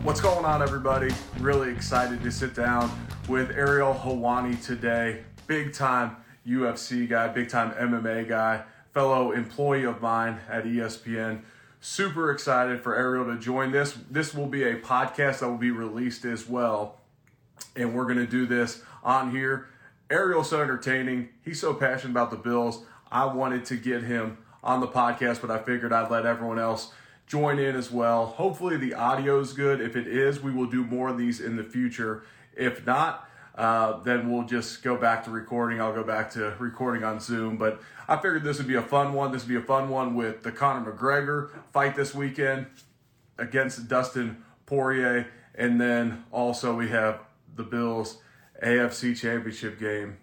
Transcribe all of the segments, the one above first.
What's going on, everybody? Really excited to sit down with Ariel Helwani today. Big time UFC guy, big time MMA guy, fellow employee of mine at ESPN. Super excited for Ariel to join this. This will be a podcast that will be released as well. And we're going to do this on here. Ariel's so entertaining. He's so passionate about the Bills. I wanted to get him on the podcast, but I figured I'd let everyone else join in as well. Hopefully the audio is good. If it is, we will do more of these in the future. If not, then we'll just go back to recording. I'll go back to recording on Zoom. But I figured this would be a fun one. This would be a fun one with the Conor McGregor fight this weekend against Dustin Poirier. And then also we have the Bills AFC Championship game.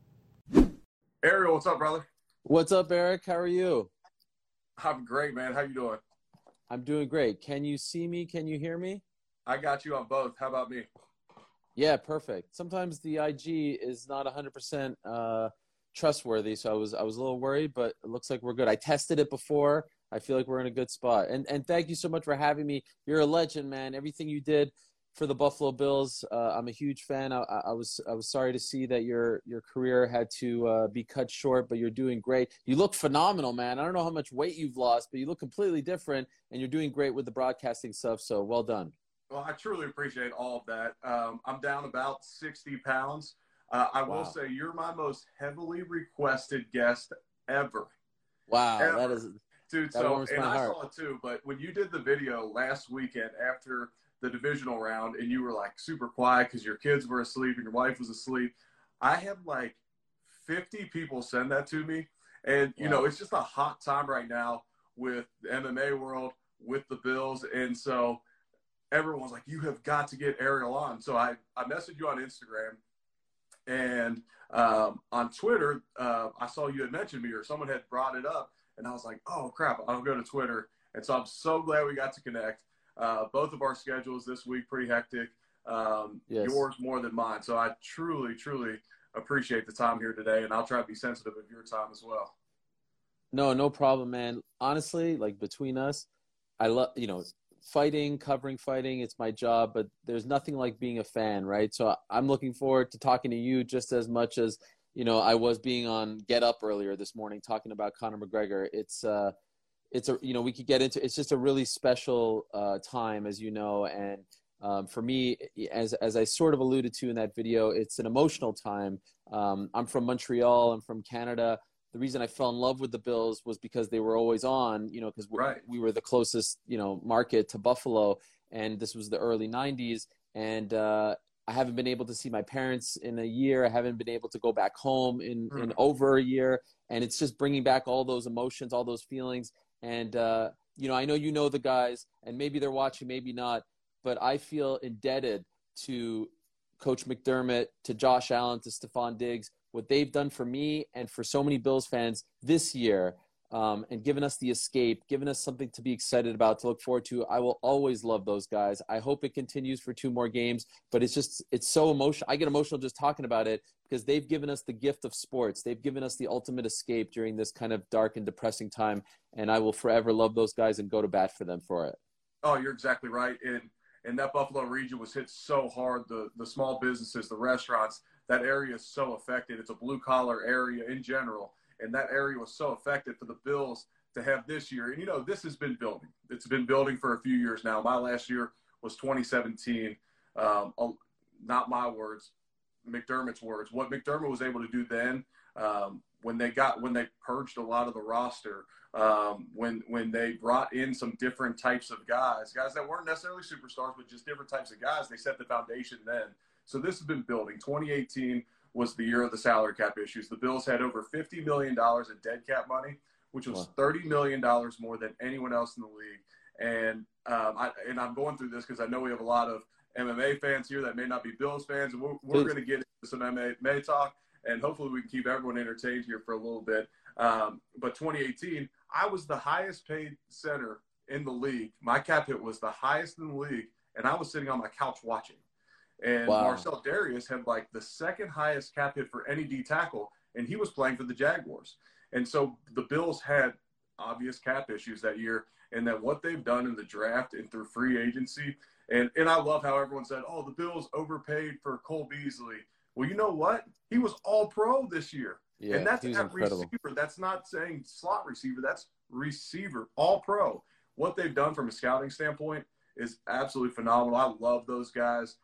Ariel, what's up, brother? What's up, Eric? How are you? I'm great, man. How you doing? I'm doing great. Can you see me? Can you hear me? I got you on both. How about me? Yeah, perfect. Sometimes the IG is not 100% trustworthy, so I was a little worried, but it looks like we're good. I tested it before. I feel like we're in a good spot. And thank you so much for having me. You're a legend, man. Everything you did for the Buffalo Bills, I'm a huge fan. I was sorry to see that your career had to be cut short, but you're doing great. You look phenomenal, man. I don't know how much weight you've lost, but you look completely different, and you're doing great with the broadcasting stuff, so well done. Well, I truly appreciate all of that. I'm down about 60 pounds. I will say you're my most heavily requested guest ever. Wow, ever. Dude, that warms my heart. I saw it too, but when you did the video last weekend after the divisional round and you were like super quiet because your kids were asleep and your wife was asleep, I had like 50 people send that to me. And, you know, it's just a hot time right now with the MMA world, with the Bills. And so everyone's like, you have got to get Ariel on. So I messaged you on Instagram and on Twitter, I saw you had mentioned me or someone had brought it up. And I was like, oh, crap, I'll go to Twitter. And so I'm so glad we got to connect. Both of our schedules this week pretty hectic. Yes. Yours more than mine. So I truly, truly appreciate the time here today, and I'll try to be sensitive of your time as well. No problem, man. Honestly, like between us, I love, fighting, covering fighting. It's my job, but there's nothing like being a fan, right? So I'm looking forward to talking to you just as much as, I was being on Get Up earlier this morning talking about Conor McGregor. We could get into, it's just a really special time, as you know. And for me, as I sort of alluded to in that video, it's an emotional time. I'm from Montreal. I'm from Canada. The reason I fell in love with the Bills was because they were always on, because we were the closest, market to Buffalo. And this was the early 90s. And I haven't been able to see my parents in a year. I haven't been able to go back home in over a year. And it's just bringing back all those emotions, all those feelings. And, I know you know the guys, and maybe they're watching, maybe not, but I feel indebted to Coach McDermott, to Josh Allen, to Stephon Diggs, what they've done for me and for so many Bills fans this year, and given us the escape, given us something to be excited about, to look forward to. I will always love those guys. I hope it continues for 2 more games, but it's so emotional. I get emotional just talking about it because they've given us the gift of sports. They've given us the ultimate escape during this kind of dark and depressing time, and I will forever love those guys and go to bat for them for it. Oh, you're exactly right. And that Buffalo region was hit so hard. The small businesses, the restaurants, that area is so affected. It's a blue-collar area in general, and that area was so affected for the Bills to have this year. And, this has been building. It's been building for a few years now. My last year was 2017. Not my words, McDermott's words. What McDermott was able to do then, when they purged a lot of the roster, when they brought in some different types of guys that weren't necessarily superstars, but just different types of guys, they set the foundation then. So this has been building. 2018 was the year of the salary cap issues. The Bills had over $50 million in dead cap money, which was $30 million more than anyone else in the league. And I'm going through this because I know we have a lot of MMA fans here that may not be Bills fans, and we're going to get into some MMA talk, and hopefully we can keep everyone entertained here for a little bit. But 2018, I was the highest paid center in the league. My cap hit was the highest in the league, and I was sitting on my couch watching. And Marcel Darius had like the second highest cap hit for any D tackle, and he was playing for the Jaguars. And so the Bills had obvious cap issues that year, and that what they've done in the draft and through free agency And I love how everyone said, oh, the Bills overpaid for Cole Beasley. Well, you know what? He was all pro this year. Yeah, And that's he was at incredible. receiver. That's not saying slot receiver. That's receiver, all pro. What they've done from a scouting standpoint is absolutely phenomenal. I love those guys.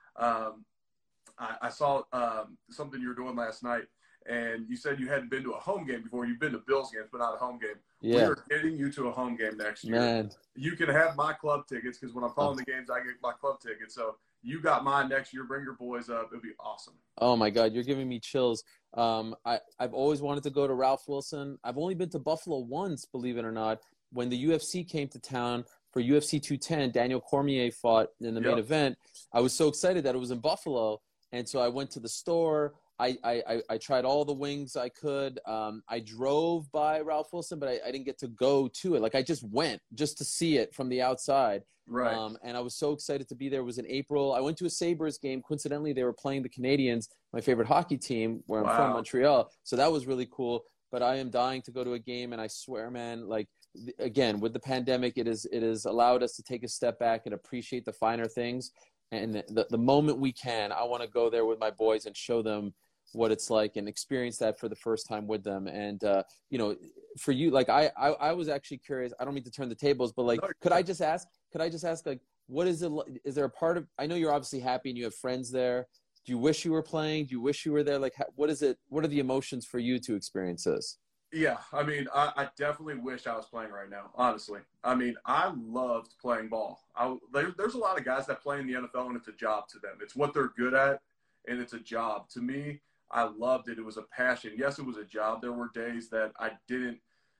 I saw something you were doing last night, and you said you hadn't been to a home game before. You've been to Bills games, but not a home game. Yeah. We are getting you to a home game next year. Man. You can have my club tickets because when I'm calling the games, I get my club tickets. So you got mine next year. Bring your boys up. It'll be awesome. Oh, my God. You're giving me chills. I've always wanted to go to Ralph Wilson. I've only been to Buffalo once, believe it or not. When the UFC came to town for UFC 210, Daniel Cormier fought in the main event. I was so excited that it was in Buffalo. And so I went to the store. I tried all the wings I could. I drove by Ralph Wilson, but I didn't get to go to it. Like, I just went just to see it from the outside. Right. And I was so excited to be there. It was in April. I went to a Sabres game. Coincidentally, they were playing the Canadians, my favorite hockey team, where I'm from, Montreal. So that was really cool. But I am dying to go to a game, and I swear, man, like, again, with the pandemic, it is allowed us to take a step back and appreciate the finer things. And the moment we can, I want to go there with my boys and show them what it's like and experience that for the first time with them. And, you know, for you, like, I was actually curious. I don't mean to turn the tables, but, like, could I just ask, like, what is it? Is there a part of, I know you're obviously happy and you have friends there. Do you wish you were playing? Do you wish you were there? Like, what is it? What are the emotions for you to experience this? Yeah, I mean, I definitely wish I was playing right now, honestly. I mean, I loved playing ball. There's a lot of guys that play in the NFL, and it's a job to them. It's what they're good at, and it's a job. To me, I loved it. It was a passion. Yes, it was a job. There were days that I didn't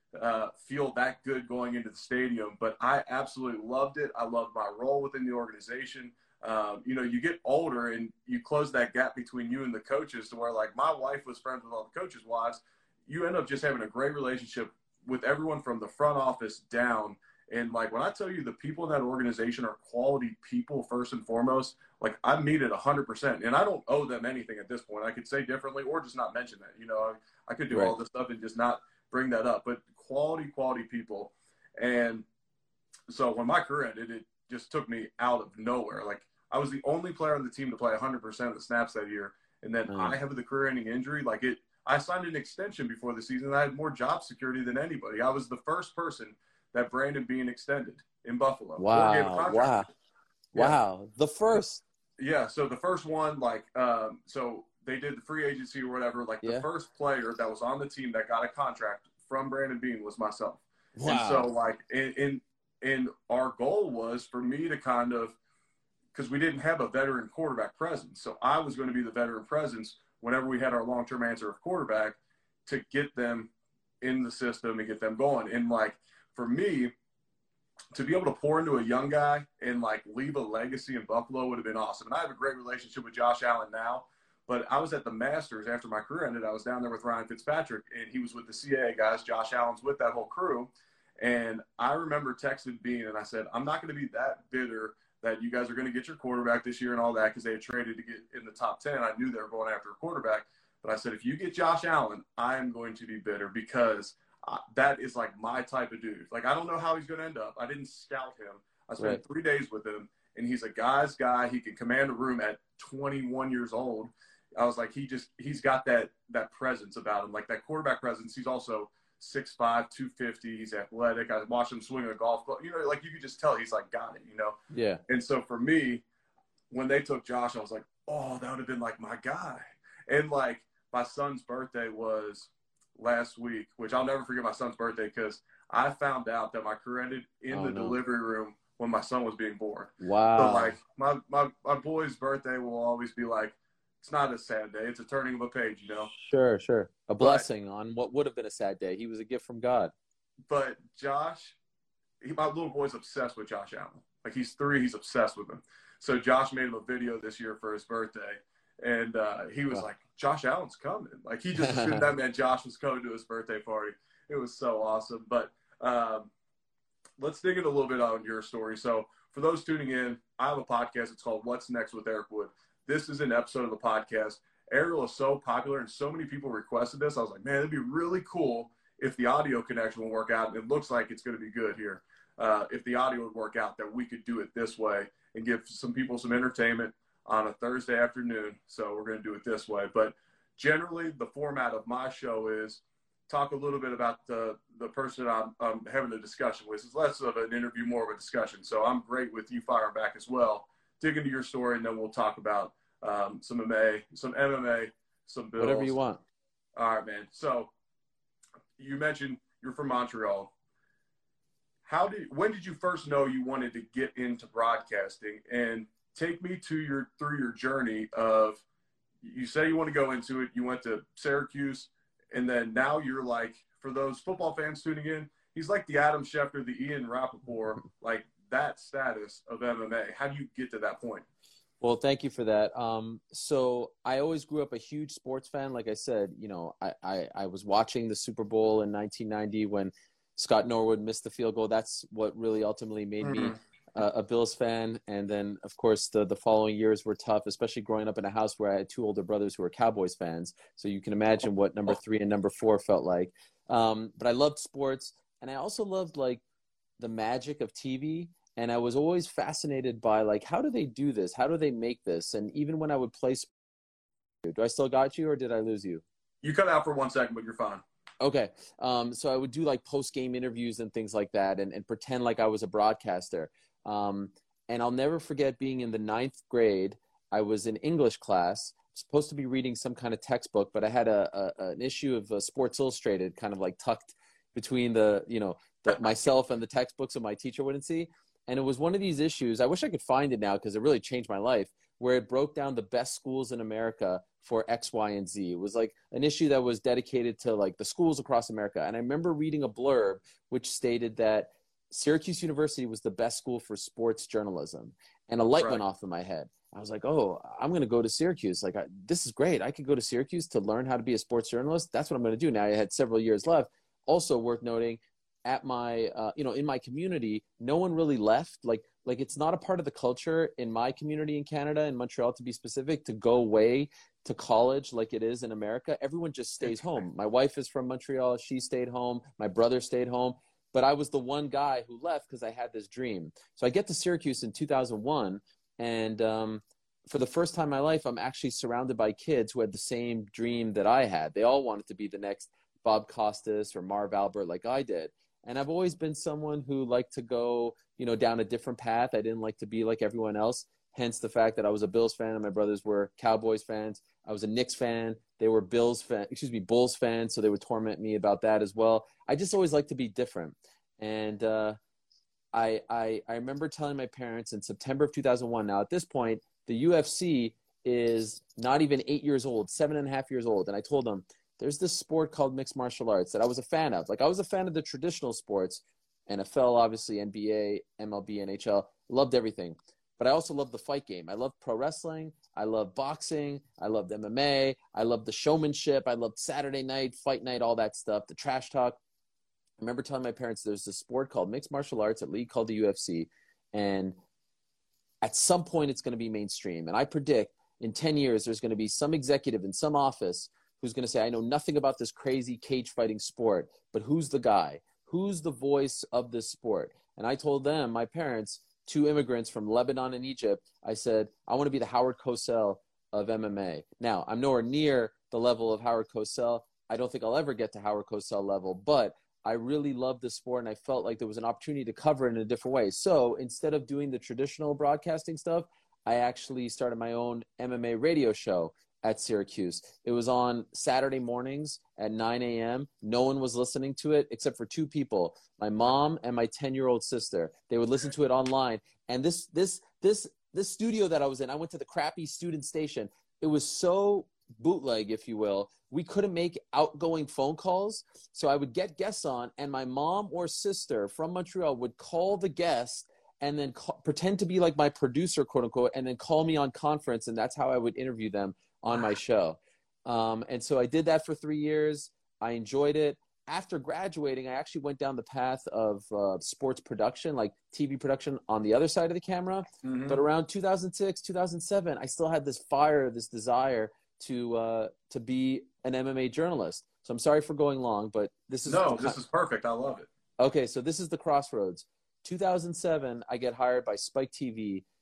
feel that good going into the stadium, but I absolutely loved it. I loved my role within the organization. You know, you get older, and you close that gap between you and the coaches to where, like, my wife was friends with all the coaches' wives. You end up just having a great relationship with everyone from the front office down. And, like, when I tell you the people in that organization are quality people first and foremost, like, I mean it 100%. And I don't owe them anything at this point. I could say differently or just not mention that. You know, I could do all this stuff and just not bring that up. But quality people. And so when my career ended, it just took me out of nowhere. Like, I was the only player on the team to play 100% of the snaps that year. And then I have the career-ending injury. Like, I signed an extension before the season, and I had more job security than anybody. I was the first person that Brandon Beane extended in Buffalo. Wow. The first. Yeah, so the first one, like, so they did the free agency or whatever. Like, the first player that was on the team that got a contract from Brandon Beane was myself. Wow. And so, like, and our goal was for me to kind of, because we didn't have a veteran quarterback presence. So I was going to be the veteran presence whenever we had our long-term answer of quarterback to get them in the system and get them going. And, like, for me, to be able to pour into a young guy and, like, leave a legacy in Buffalo would have been awesome. And I have a great relationship with Josh Allen now, but I was at the Masters after my career ended. I was down there with Ryan Fitzpatrick, and he was with the CAA guys. Josh Allen's with that whole crew. And I remember texting Beane, and I said, I'm not going to be that bitter that you guys are going to get your quarterback this year and all that, because they had traded to get in the top 10. I knew they were going after a quarterback. But I said, if you get Josh Allen, I am going to be bitter, because that is, like, my type of dude. Like, I don't know how he's going to end up. I didn't scout him. I spent 3 days with him, and he's a guy's guy. He can command a room at 21 years old. I was like, he's got that presence about him, like that quarterback presence. He's also 6'5", 250. He's athletic. I watched him swing a golf club. You know, like, you could just tell he's, like, got it, you know? Yeah. And so for me, when they took Josh, I was like, oh, that would have been, like, my guy. And, like, my son's birthday was last week, which I'll never forget my son's birthday, because I found out that my career ended in the delivery room when my son was being born. Wow. So, like, my boy's birthday will always be, like, it's not a sad day. It's a turning of a page, you know? Sure. A blessing on what would have been a sad day. He was a gift from God. But Josh, my little boy's obsessed with Josh Allen. Like, he's 3, he's obsessed with him. So Josh made him a video this year for his birthday. And he was like, Josh Allen's coming. Like, he just assumed that meant Josh was coming to his birthday party. It was so awesome. But let's dig in a little bit on your story. So for those tuning in, I have a podcast. It's called What's Next with Eric Wood. This is an episode of the podcast. Ariel is so popular, and so many people requested this. I was like, man, it'd be really cool if the audio connection would work out. And it looks like it's going to be good here. If the audio would work out, that we could do it this way. and give some people some entertainment on a Thursday afternoon. So we're going to do it this way. But generally, the format of my show is talk a little bit about the person I'm having a discussion with. It's less of an interview, more of a discussion. So I'm great with you firing back as well. Dig into your story, and then we'll talk about some MMA, some Bills. Whatever you want. All right, man. So you mentioned you're from Montreal. When did you first know you wanted to get into broadcasting? And take me through your journey of, you say you want to go into it. You went to Syracuse, and then now you're like, for those football fans tuning in, he's like the Adam Schefter, the Ian Rappaport, like that status of MMA. How do you get to that point? Well, thank you for that. So I always grew up a huge sports fan. Like I said, I was watching the Super Bowl in 1990 when Scott Norwood missed the field goal. That's what really ultimately made me a Bills fan. And then, of course, the following years were tough, especially growing up in a house where I had two older brothers who were Cowboys fans. So you can imagine what number 3 and number 4 felt like. But I loved sports, and I also loved like the magic of TV. And I was always fascinated by, like, how do they do this? How do they make this? And even when I would play, do I still got you, or did I lose you? You cut out for 1 second, but you're fine. Okay. So I would do like post-game interviews and things like that, and pretend like I was a broadcaster. And I'll never forget being in the 9th grade. I was in English class, supposed to be reading some kind of textbook, but I had an issue of Sports Illustrated kind of like tucked between myself and the textbook so my teacher wouldn't see. And it was one of these issues, I wish I could find it now because it really changed my life, where it broke down the best schools in America for X, Y, and Z. It was like an issue that was dedicated to like the schools across America. And I remember reading a blurb which stated that Syracuse University was the best school for sports journalism. And a light went off in my head. I was like, oh, I'm going to go to Syracuse. Like, this is great. I could go to Syracuse to learn how to be a sports journalist. That's what I'm going to do. Now, I had several years left. Also worth noting, at my, in my community, no one really left. Like it's not a part of the culture in my community in Canada, in Montreal to be specific, to go away to college like it is in America. Everyone just stays home. My wife is from Montreal. She stayed home. My brother stayed home. But I was the one guy who left because I had this dream. So I get to Syracuse in 2001, and for the first time in my life, I'm actually surrounded by kids who had the same dream that I had. They all wanted to be the next Bob Costas or Marv Albert like I did. And I've always been someone who liked to go, down a different path. I didn't like to be like everyone else. Hence the fact that I was a Bills fan and my brothers were Cowboys fans. I was a Knicks fan. They were Bulls fans. So they would torment me about that as well. I just always liked to be different. And I remember telling my parents in September of 2001. Now at this point, the UFC is not even 8 years old, 7.5 years old. And I told them, there's this sport called mixed martial arts that I was a fan of. Like, I was a fan of the traditional sports, NFL, obviously, NBA, MLB, NHL, loved everything. But I also loved the fight game. I loved pro wrestling. I loved boxing. I loved MMA. I loved the showmanship. I loved Saturday night, fight night, all that stuff, the trash talk. I remember telling my parents there's this sport called mixed martial arts, a league called the UFC, and at some point it's going to be mainstream. And I predict in 10 years there's going to be some executive in some office who's going to say, I know nothing about this crazy cage fighting sport, but who's the guy? Who's the voice of this sport? And I told them, my parents, 2 immigrants from Lebanon and Egypt, I said, I want to be the Howard Cosell of MMA. Now, I'm nowhere near the level of Howard Cosell. I don't think I'll ever get to Howard Cosell level, but I really loved the sport, and I felt like there was an opportunity to cover it in a different way. So instead of doing the traditional broadcasting stuff, I actually started my own MMA radio show at Syracuse. It was on Saturday mornings at 9 a.m. No one was listening to it except for 2 people, my mom and my 10-year-old sister. They would listen to it online. And this studio that I was in, I went to the crappy student station. It was so bootleg, if you will. We couldn't make outgoing phone calls. So I would get guests on, and my mom or sister from Montreal would call the guest and then pretend to be like my producer, quote unquote, and then call me on conference. And that's how I would interview them on my show. And so I did that for 3 years. I enjoyed it. After graduating, I actually went down the path of sports production, like TV production on the other side of the camera. Mm-hmm. But around 2006, 2007, I still had this fire, this desire to be an MMA journalist. So I'm sorry for going long, but this is perfect. I love it. Okay, so this is the crossroads. 2007, I get hired by Spike TV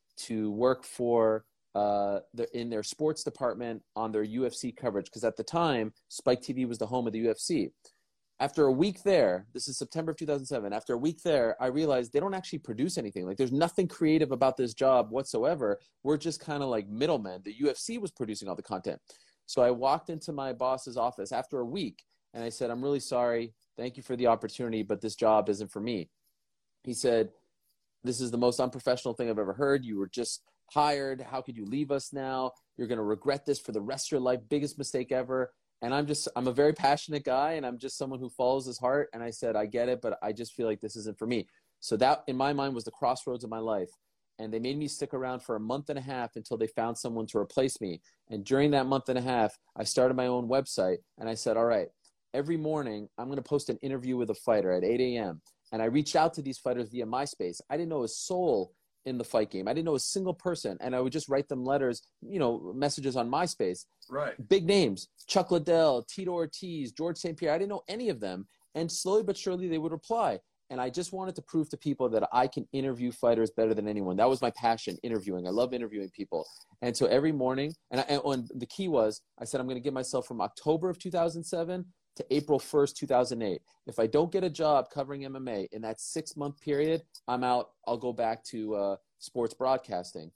to work for in their sports department on their UFC coverage. Because at the time, Spike TV was the home of the UFC. After a week there, this is September of 2007, after a week there, I realized they don't actually produce anything. Like, there's nothing creative about this job whatsoever. We're just kind of like middlemen. The UFC was producing all the content. So I walked into my boss's office after a week, and I said, I'm really sorry. Thank you for the opportunity, but this job isn't for me. He said, this is the most unprofessional thing I've ever heard. You were just hired. How could you leave us now? You're going to regret this for the rest of your life. Biggest mistake ever. And I'm a very passionate guy, and I'm just someone who follows his heart. And I said, I get it, but I just feel like this isn't for me. So that, in my mind, was the crossroads of my life. And they made me stick around for a month and a half until they found someone to replace me. And during that month and a half, I started my own website. And I said, all right, every morning, I'm going to post an interview with a fighter at 8 a.m. And I reached out to these fighters via MySpace. I didn't know a soul in the fight game. I didn't know a single person. And I would just write them letters, messages on MySpace. Right. Big names, Chuck Liddell, Tito Ortiz, George St. Pierre. I didn't know any of them. And slowly but surely they would reply. And I just wanted to prove to people that I can interview fighters better than anyone. That was my passion, interviewing. I love interviewing people. And so every morning, and the key was, I said, I'm going to give myself from October of 2007 to April 1st, 2008. If I don't get a job covering MMA in that 6-month period, I'm out. I'll go back to sports broadcasting,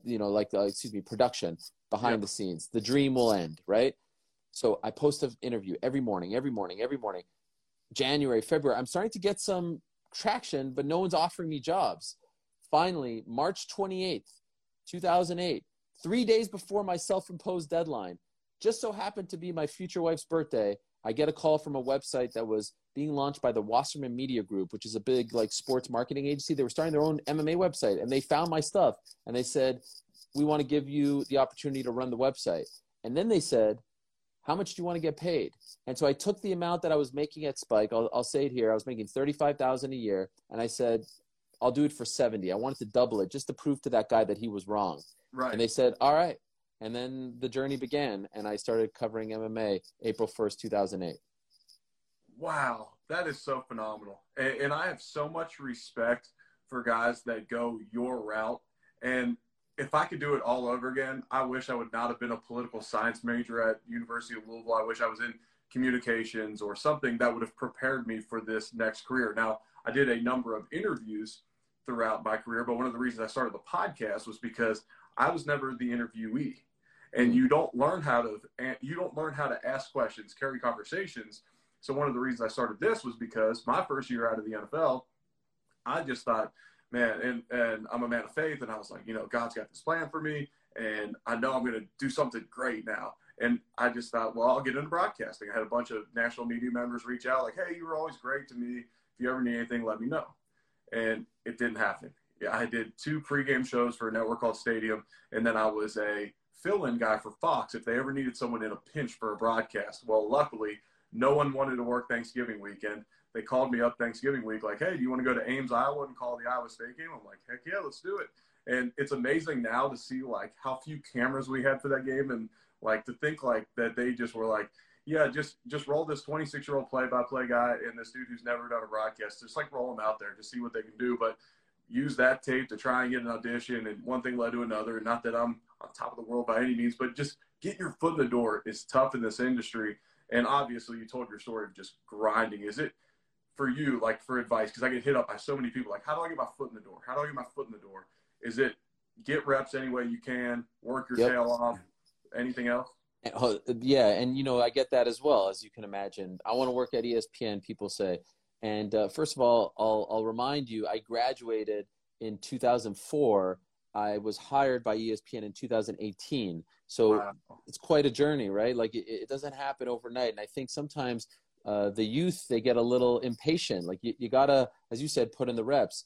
production, behind the scenes. The dream will end, right? So I post an interview every morning. January, February, I'm starting to get some traction, but no one's offering me jobs. Finally, March 28th, 2008, 3 days before my self-imposed deadline, just so happened to be my future wife's birthday, I get a call from a website that was being launched by the Wasserman Media Group, which is a big sports marketing agency. They were starting their own MMA website, and they found my stuff, and they said, we want to give you the opportunity to run the website. And then they said, how much do you want to get paid? And so I took the amount that I was making at Spike. I'll say it here. I was making $35,000 a year, and I said, I'll do it for 70. I wanted to double it just to prove to that guy that he was wrong. Right. And they said, all right. And then the journey began, and I started covering MMA April 1st, 2008. Wow, that is so phenomenal. And I have so much respect for guys that go your route. And if I could do it all over again, I wish I would not have been a political science major at University of Louisville. I wish I was in communications or something that would have prepared me for this next career. Now, I did a number of interviews throughout my career, but one of the reasons I started the podcast was because I was never the interviewee. And you don't learn how to ask questions, carry conversations. So one of the reasons I started this was because my first year out of the NFL, I just thought, man, and I'm a man of faith, and I was like, God's got this plan for me, and I know I'm going to do something great now. And I just thought, well, I'll get into broadcasting. I had a bunch of national media members reach out like, hey, you were always great to me. If you ever need anything, let me know. And it didn't happen. Yeah, I did 2 pregame shows for a network called Stadium, and then I was a fill-in guy for Fox if they ever needed someone in a pinch for a broadcast. Well, luckily, no one wanted to work Thanksgiving weekend. They called me up Thanksgiving week like, hey, do you want to go to Ames, Iowa and call the Iowa State game? I'm like, heck yeah, let's do it. And it's amazing now to see how few cameras we had for that game, and to think that they just were like, yeah, just roll this 26-year-old play-by-play guy and this dude who's never done a broadcast. Just roll them out there to see what they can do. But use that tape to try and get an audition, and one thing led to another. And not that I'm on top of the world by any means, but just get your foot in the door is tough in this industry. And obviously you told your story of just grinding. Is it for you, for advice? Because I get hit up by so many people, how do I get my foot in the door? How do I get my foot in the door? Is it get reps any way you can, work your tail off? Anything else? Yeah, and I get that as well, as you can imagine. I want to work at ESPN, people say. And first of all, I'll remind you, I graduated in 2004. I was hired by ESPN in 2018. So wow. It's quite a journey, right? It doesn't happen overnight. And I think sometimes the youth, they get a little impatient. You got to, as you said, put in the reps.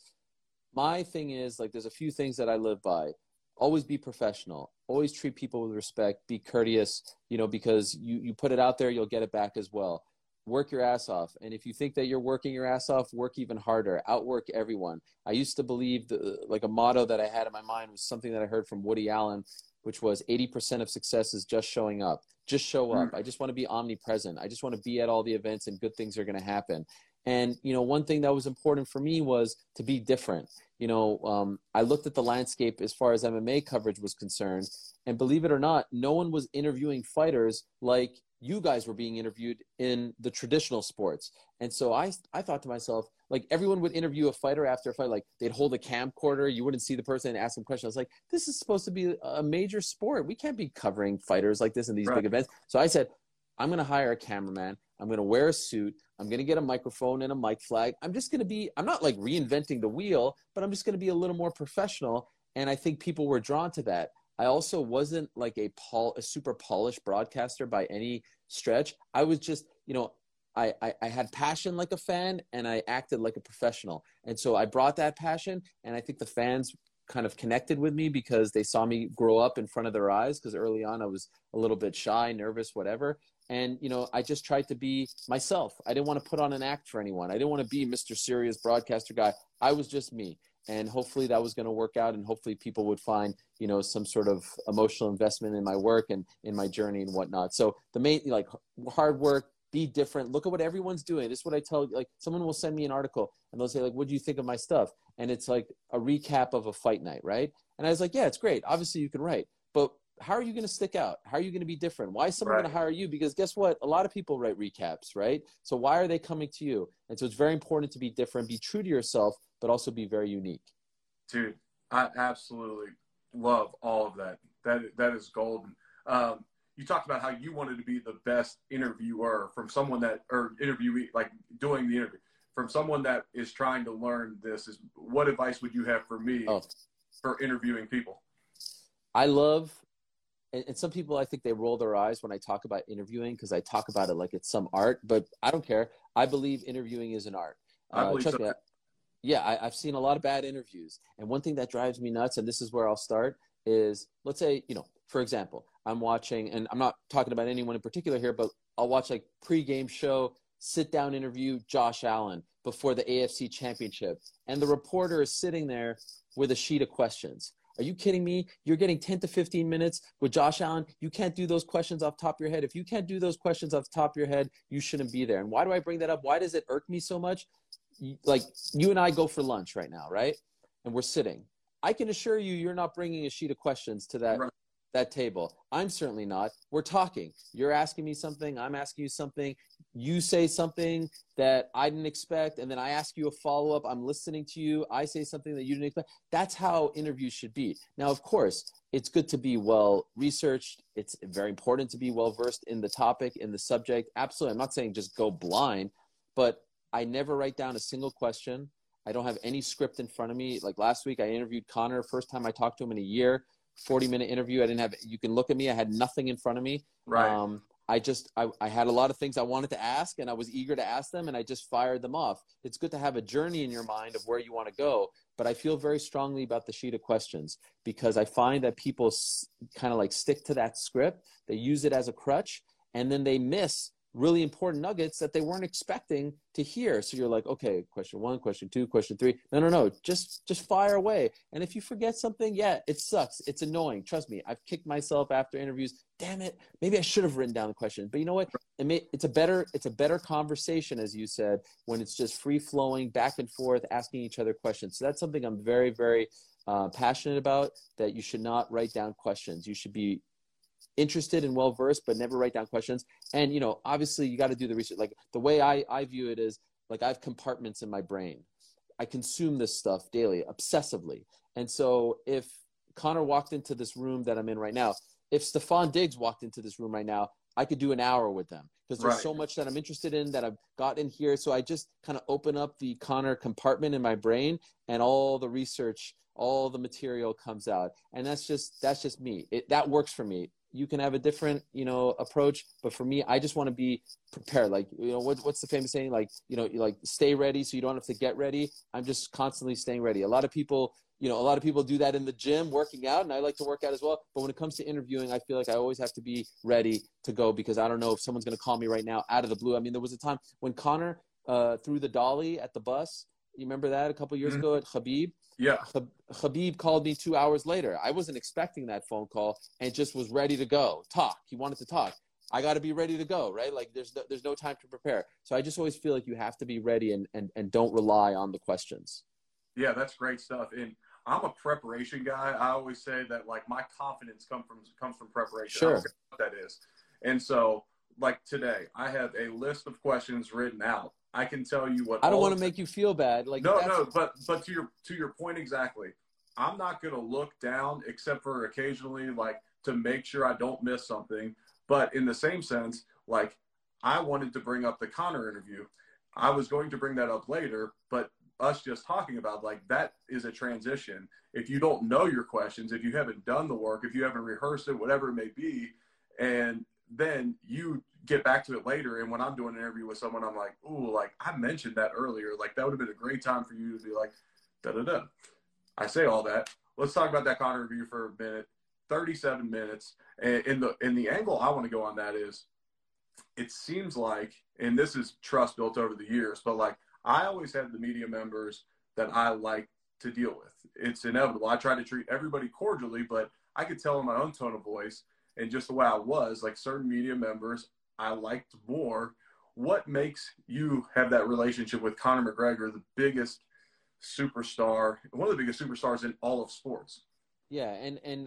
My thing is, there's a few things that I live by. Always be professional. Always treat people with respect. Be courteous, because you put it out there, you'll get it back as well. Work your ass off. And if you think that you're working your ass off, work even harder. Outwork everyone. I used to believe a motto that I had in my mind was something that I heard from Woody Allen, which was 80% of success is just showing up. Just show up. I just want to be omnipresent. I just want to be at all the events, and good things are going to happen. And, one thing that was important for me was to be different. I looked at the landscape as far as MMA coverage was concerned, and believe it or not, no one was interviewing fighters like you guys were being interviewed in the traditional sports. And so I thought to myself, like, everyone would interview a fighter after a fight, like they'd hold a camcorder, you wouldn't see the person and ask them questions. I was like, this is supposed to be a major sport. We can't be covering fighters like this in these big events. So I said, I'm going to hire a cameraman. I'm going to wear a suit. I'm going to get a microphone and a mic flag. I'm not like reinventing the wheel, but I'm just going to be a little more professional. And I think people were drawn to that. I also wasn't like a super polished broadcaster by any stretch. I was just, I had passion like a fan, and I acted like a professional. And so I brought that passion, and I think the fans kind of connected with me because they saw me grow up in front of their eyes, because early on I was a little bit shy, nervous, whatever. And, I just tried to be myself. I didn't want to put on an act for anyone. I didn't want to be Mr. Serious broadcaster guy. I was just me. And hopefully that was going to work out, and hopefully people would find, some sort of emotional investment in my work and in my journey and whatnot. So the main, like, hard work, be different. Look at what everyone's doing. This is what I tell, like, someone will send me an article and they'll say, like, what do you think of my stuff? And it's like a recap of a fight night, right? And I was like, yeah, it's great. Obviously you can write, but how are you going to stick out? How are you going to be different? Why is someone going to hire you? Because guess what? A lot of people write recaps, right? So why are they coming to you? And so it's very important to be different, be true to yourself, but also be very unique. Dude, I absolutely love all of that. That is golden. You talked about how you wanted to be the best interviewer from someone or interviewee, like doing the interview, from someone that is trying to learn this. What advice would you have for me for interviewing people? I love, and some people, I think they roll their eyes when I talk about interviewing, because I talk about it like it's some art, but I don't care. I believe interviewing is an art. I believe so. Me, yeah, I've seen a lot of bad interviews. And one thing that drives me nuts, and this is where I'll start, is, let's say, for example, I'm watching, and I'm not talking about anyone in particular here, but I'll watch like pregame show, sit down interview Josh Allen before the AFC Championship. And the reporter is sitting there with a sheet of questions. Are you kidding me? You're getting 10 to 15 minutes with Josh Allen. You can't do those questions off the top of your head. If you can't do those questions off the top of your head, you shouldn't be there. And why do I bring that up? Why does it irk me so much? Like, you and I go for lunch right now, right? And we're sitting. I can assure you, you're not bringing a sheet of questions to that table. I'm certainly not. We're talking. You're asking me something. I'm asking you something. You say something that I didn't expect, and then I ask you a follow-up. I'm listening to you. I say something that you didn't expect. That's how interviews should be. Now, of course, it's good to be well-researched. It's very important to be well-versed in the topic, in the subject. Absolutely. I'm not saying just go blind, but I never write down a single question. I don't have any script in front of me. Like last week, I interviewed Conor. First time I talked to him in a year, 40-minute interview. You can look at me. I had nothing in front of me. Right. I had a lot of things I wanted to ask, and I was eager to ask them, and I just fired them off. It's good to have a journey in your mind of where you want to go, but I feel very strongly about the sheet of questions, because I find that people kind of like stick to that script. They use it as a crutch, and then they miss really important nuggets that they weren't expecting to hear. So you're like, okay, question 1, question 2, question 3. No. Just fire away. And if you forget something, yeah, it sucks. It's annoying. Trust me. I've kicked myself after interviews. Damn it. Maybe I should have written down the question. But you know what? It's a better conversation, as you said, when it's just free flowing back and forth, asking each other questions. So that's something I'm very, very passionate about, that you should not write down questions. You should be interested and well-versed, but never write down questions. And, obviously you got to do the research. Like, the way I view it is, like, I have compartments in my brain. I consume this stuff daily, obsessively. And so if Conor walked into this room that I'm in right now, if Stefon Diggs walked into this room right now, I could do an hour with them, because there's so much that I'm interested in that I've got in here. So I just kind of open up the Conor compartment in my brain, and all the research, all the material comes out. And that's just me. That works for me. You can have a different, approach, but for me, I just want to be prepared. Like, what's the famous saying? Like, like, stay ready so you don't have to get ready. I'm just constantly staying ready. A lot of people do that in the gym, working out, and I like to work out as well. But when it comes to interviewing, I feel like I always have to be ready to go, because I don't know if someone's going to call me right now out of the blue. I mean, there was a time when Conor threw the dolly at the bus. You remember that a couple of years ago at Khabib? Yeah. Khabib called me 2 hours later. I wasn't expecting that phone call, and just was ready to go. He wanted to talk. I got to be ready to go, right? Like, there's no time to prepare. So I just always feel like you have to be ready, and don't rely on the questions. Yeah, that's great stuff. And I'm a preparation guy. I always say that like my confidence comes from preparation. I don't Sure. care what that is. And so like today, I have a list of questions written out. I can tell you what I don't all want of to them. make you feel bad. Like No, that's no, but to your point exactly. I'm not going to look down except for occasionally like to make sure I don't miss something. But in the same sense, like I wanted to bring up the Connor interview. I was going to bring that up later, but us just talking about like that is a transition. If you don't know your questions, if you haven't done the work, if you haven't rehearsed it, whatever it may be, and then you get back to it later. And when I'm doing an interview with someone, I'm like, ooh, like I mentioned that earlier. Like that would have been a great time for you to be like, da da da. I say all that. Let's talk about that Connor review for a minute. 37 minutes. And in the angle I want to go on that is it seems like, and this is trust built over the years, but like I always had the media members that I like to deal with. It's inevitable. I try to treat everybody cordially, but I could tell in my own tone of voice and just the way I was, like certain media members I liked more. What makes you have that relationship with Conor McGregor, the biggest superstar, one of the biggest superstars in all of sports? Yeah, and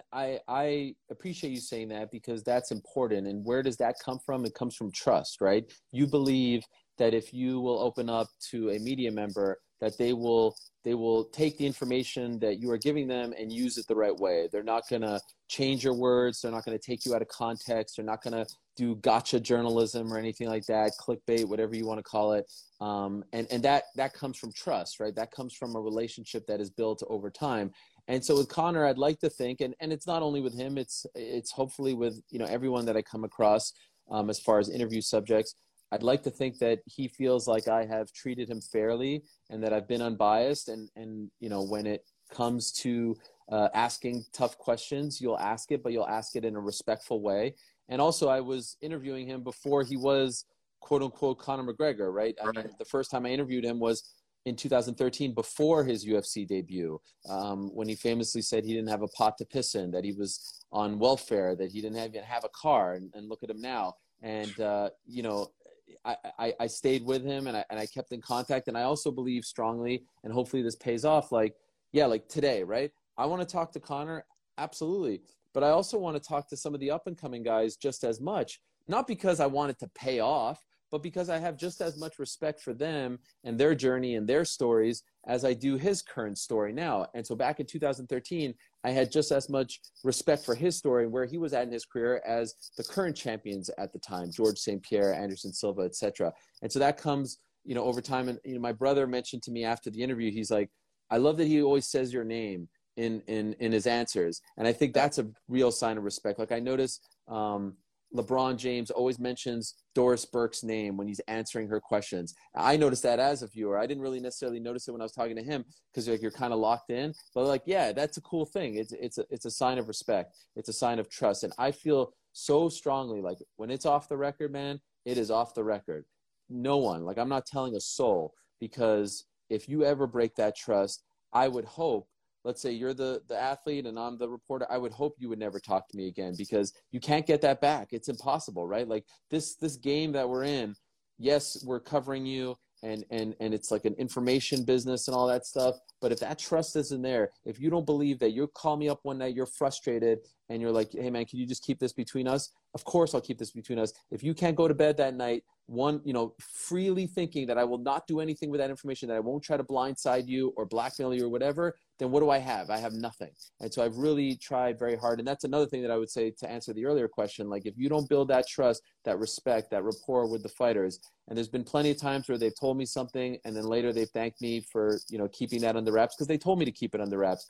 I appreciate you saying that because that's important. And where does that come from? It comes from trust, right? You believe that if you will open up to a media member, that they will take the information that you are giving them and use it the right way. They're not going to change your words. They're not going to take you out of context. They're not going to do gotcha journalism or anything like that, clickbait, whatever you want to call it. And that comes from trust, right? That comes from a relationship that is built over time. And so with Connor, I'd like to think, and it's not only with him, it's hopefully with, everyone that I come across as far as interview subjects. I'd like to think that he feels like I have treated him fairly and that I've been unbiased. And when it comes to asking tough questions, you'll ask it, but you'll ask it in a respectful way. And also, I was interviewing him before he was, quote unquote, Conor McGregor, right? I mean, the first time I interviewed him was in 2013 before his UFC debut, when he famously said he didn't have a pot to piss in, that he was on welfare, that he didn't even have a car, and look at him now. And, I stayed with him and I kept in contact. And I also believe strongly, and hopefully this pays off, like today, right? I want to talk to Connor, absolutely. But I also want to talk to some of the up and coming guys just as much, not because I want it to pay off, but because I have just as much respect for them and their journey and their stories as I do his current story now. And so back in 2013, I had just as much respect for his story and where he was at in his career as the current champions at the time, George St. Pierre, Anderson Silva, etc. And so that comes, over time. And my brother mentioned to me after the interview, he's like, I love that he always says your name in his answers. And I think that's a real sign of respect. Like I notice LeBron James always mentions Doris Burke's name when he's answering her questions. I noticed that as a viewer. I didn't really necessarily notice it when I was talking to him because you're kind of locked in. But yeah, that's a cool thing. It's a sign of respect. It's a sign of trust. And I feel so strongly like when it's off the record, man, it is off the record. No one, like I'm not telling a soul, because if you ever break that trust, I would hope, let's say you're the athlete and I'm the reporter, I would hope you would never talk to me again because you can't get that back. It's impossible, right? Like this game that we're in, yes, we're covering you and it's like an information business and all that stuff. But if that trust isn't there, if you don't believe that you'll call me up one night, you're frustrated and you're like, hey man, can you just keep this between us? Of course I'll keep this between us. If you can't go to bed that night, freely thinking that I will not do anything with that information, that I won't try to blindside you or blackmail you or whatever, then what do I have? I have nothing. And so I've really tried very hard. And that's another thing that I would say to answer the earlier question. Like if you don't build that trust, that respect, that rapport with the fighters, and there's been plenty of times where they've told me something and then later they've thanked me for, keeping that under wraps because they told me to keep it under wraps.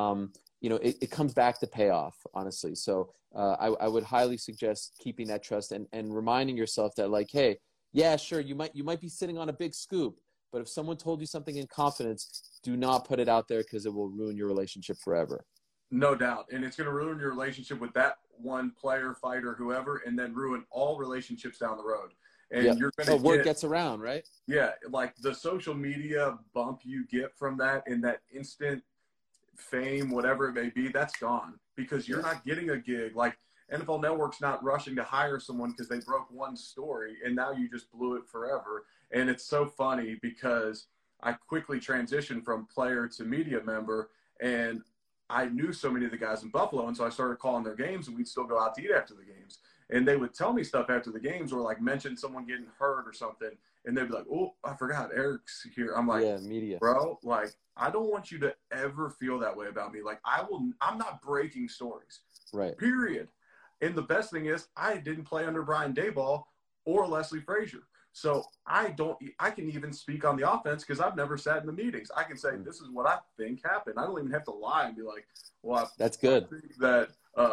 It comes back to pay off, honestly. So I would highly suggest keeping that trust and reminding yourself that like, hey, yeah, sure, you might be sitting on a big scoop, but if someone told you something in confidence, do not put it out there because it will ruin your relationship forever. No doubt. And it's going to ruin your relationship with that one player, fighter, whoever, and then ruin all relationships down the road. And you're going to word gets around, right? Yeah, like the social media bump you get from that and that instant fame, whatever it may be, that's gone because you're not getting a gig. Like NFL Network's not rushing to hire someone because they broke one story and now you just blew it forever. And it's so funny because I quickly transitioned from player to media member, and I knew so many of the guys in Buffalo, and so I started calling their games, and we'd still go out to eat after the games. And they would tell me stuff after the games, or like mention someone getting hurt or something, and they'd be like, "Oh, I forgot Eric's here." I'm like, Yeah, media. "Bro, like I don't want you to ever feel that way about me. Like I'm not breaking stories. Right. Period." And the best thing is, I didn't play under Brian Daboll or Leslie Frazier. So I can even speak on the offense because I've never sat in the meetings. I can say, this is what I think happened. I don't even have to lie and be like, well, that's good. I think that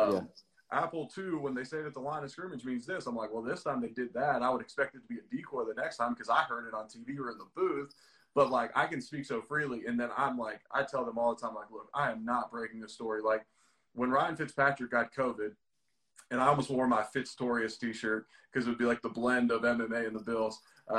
Apple II, when they say that the line of scrimmage means this, I'm like, well, this time they did that. I would expect it to be a decoy the next time because I heard it on TV or in the booth. But, like, I can speak so freely. And then I'm like, I tell them all the time, like, look, I am not breaking the story. Like, when Ryan Fitzpatrick got COVID, and I almost wore my Fitztorious t-shirt because it would be like the blend of MMA and the Bills.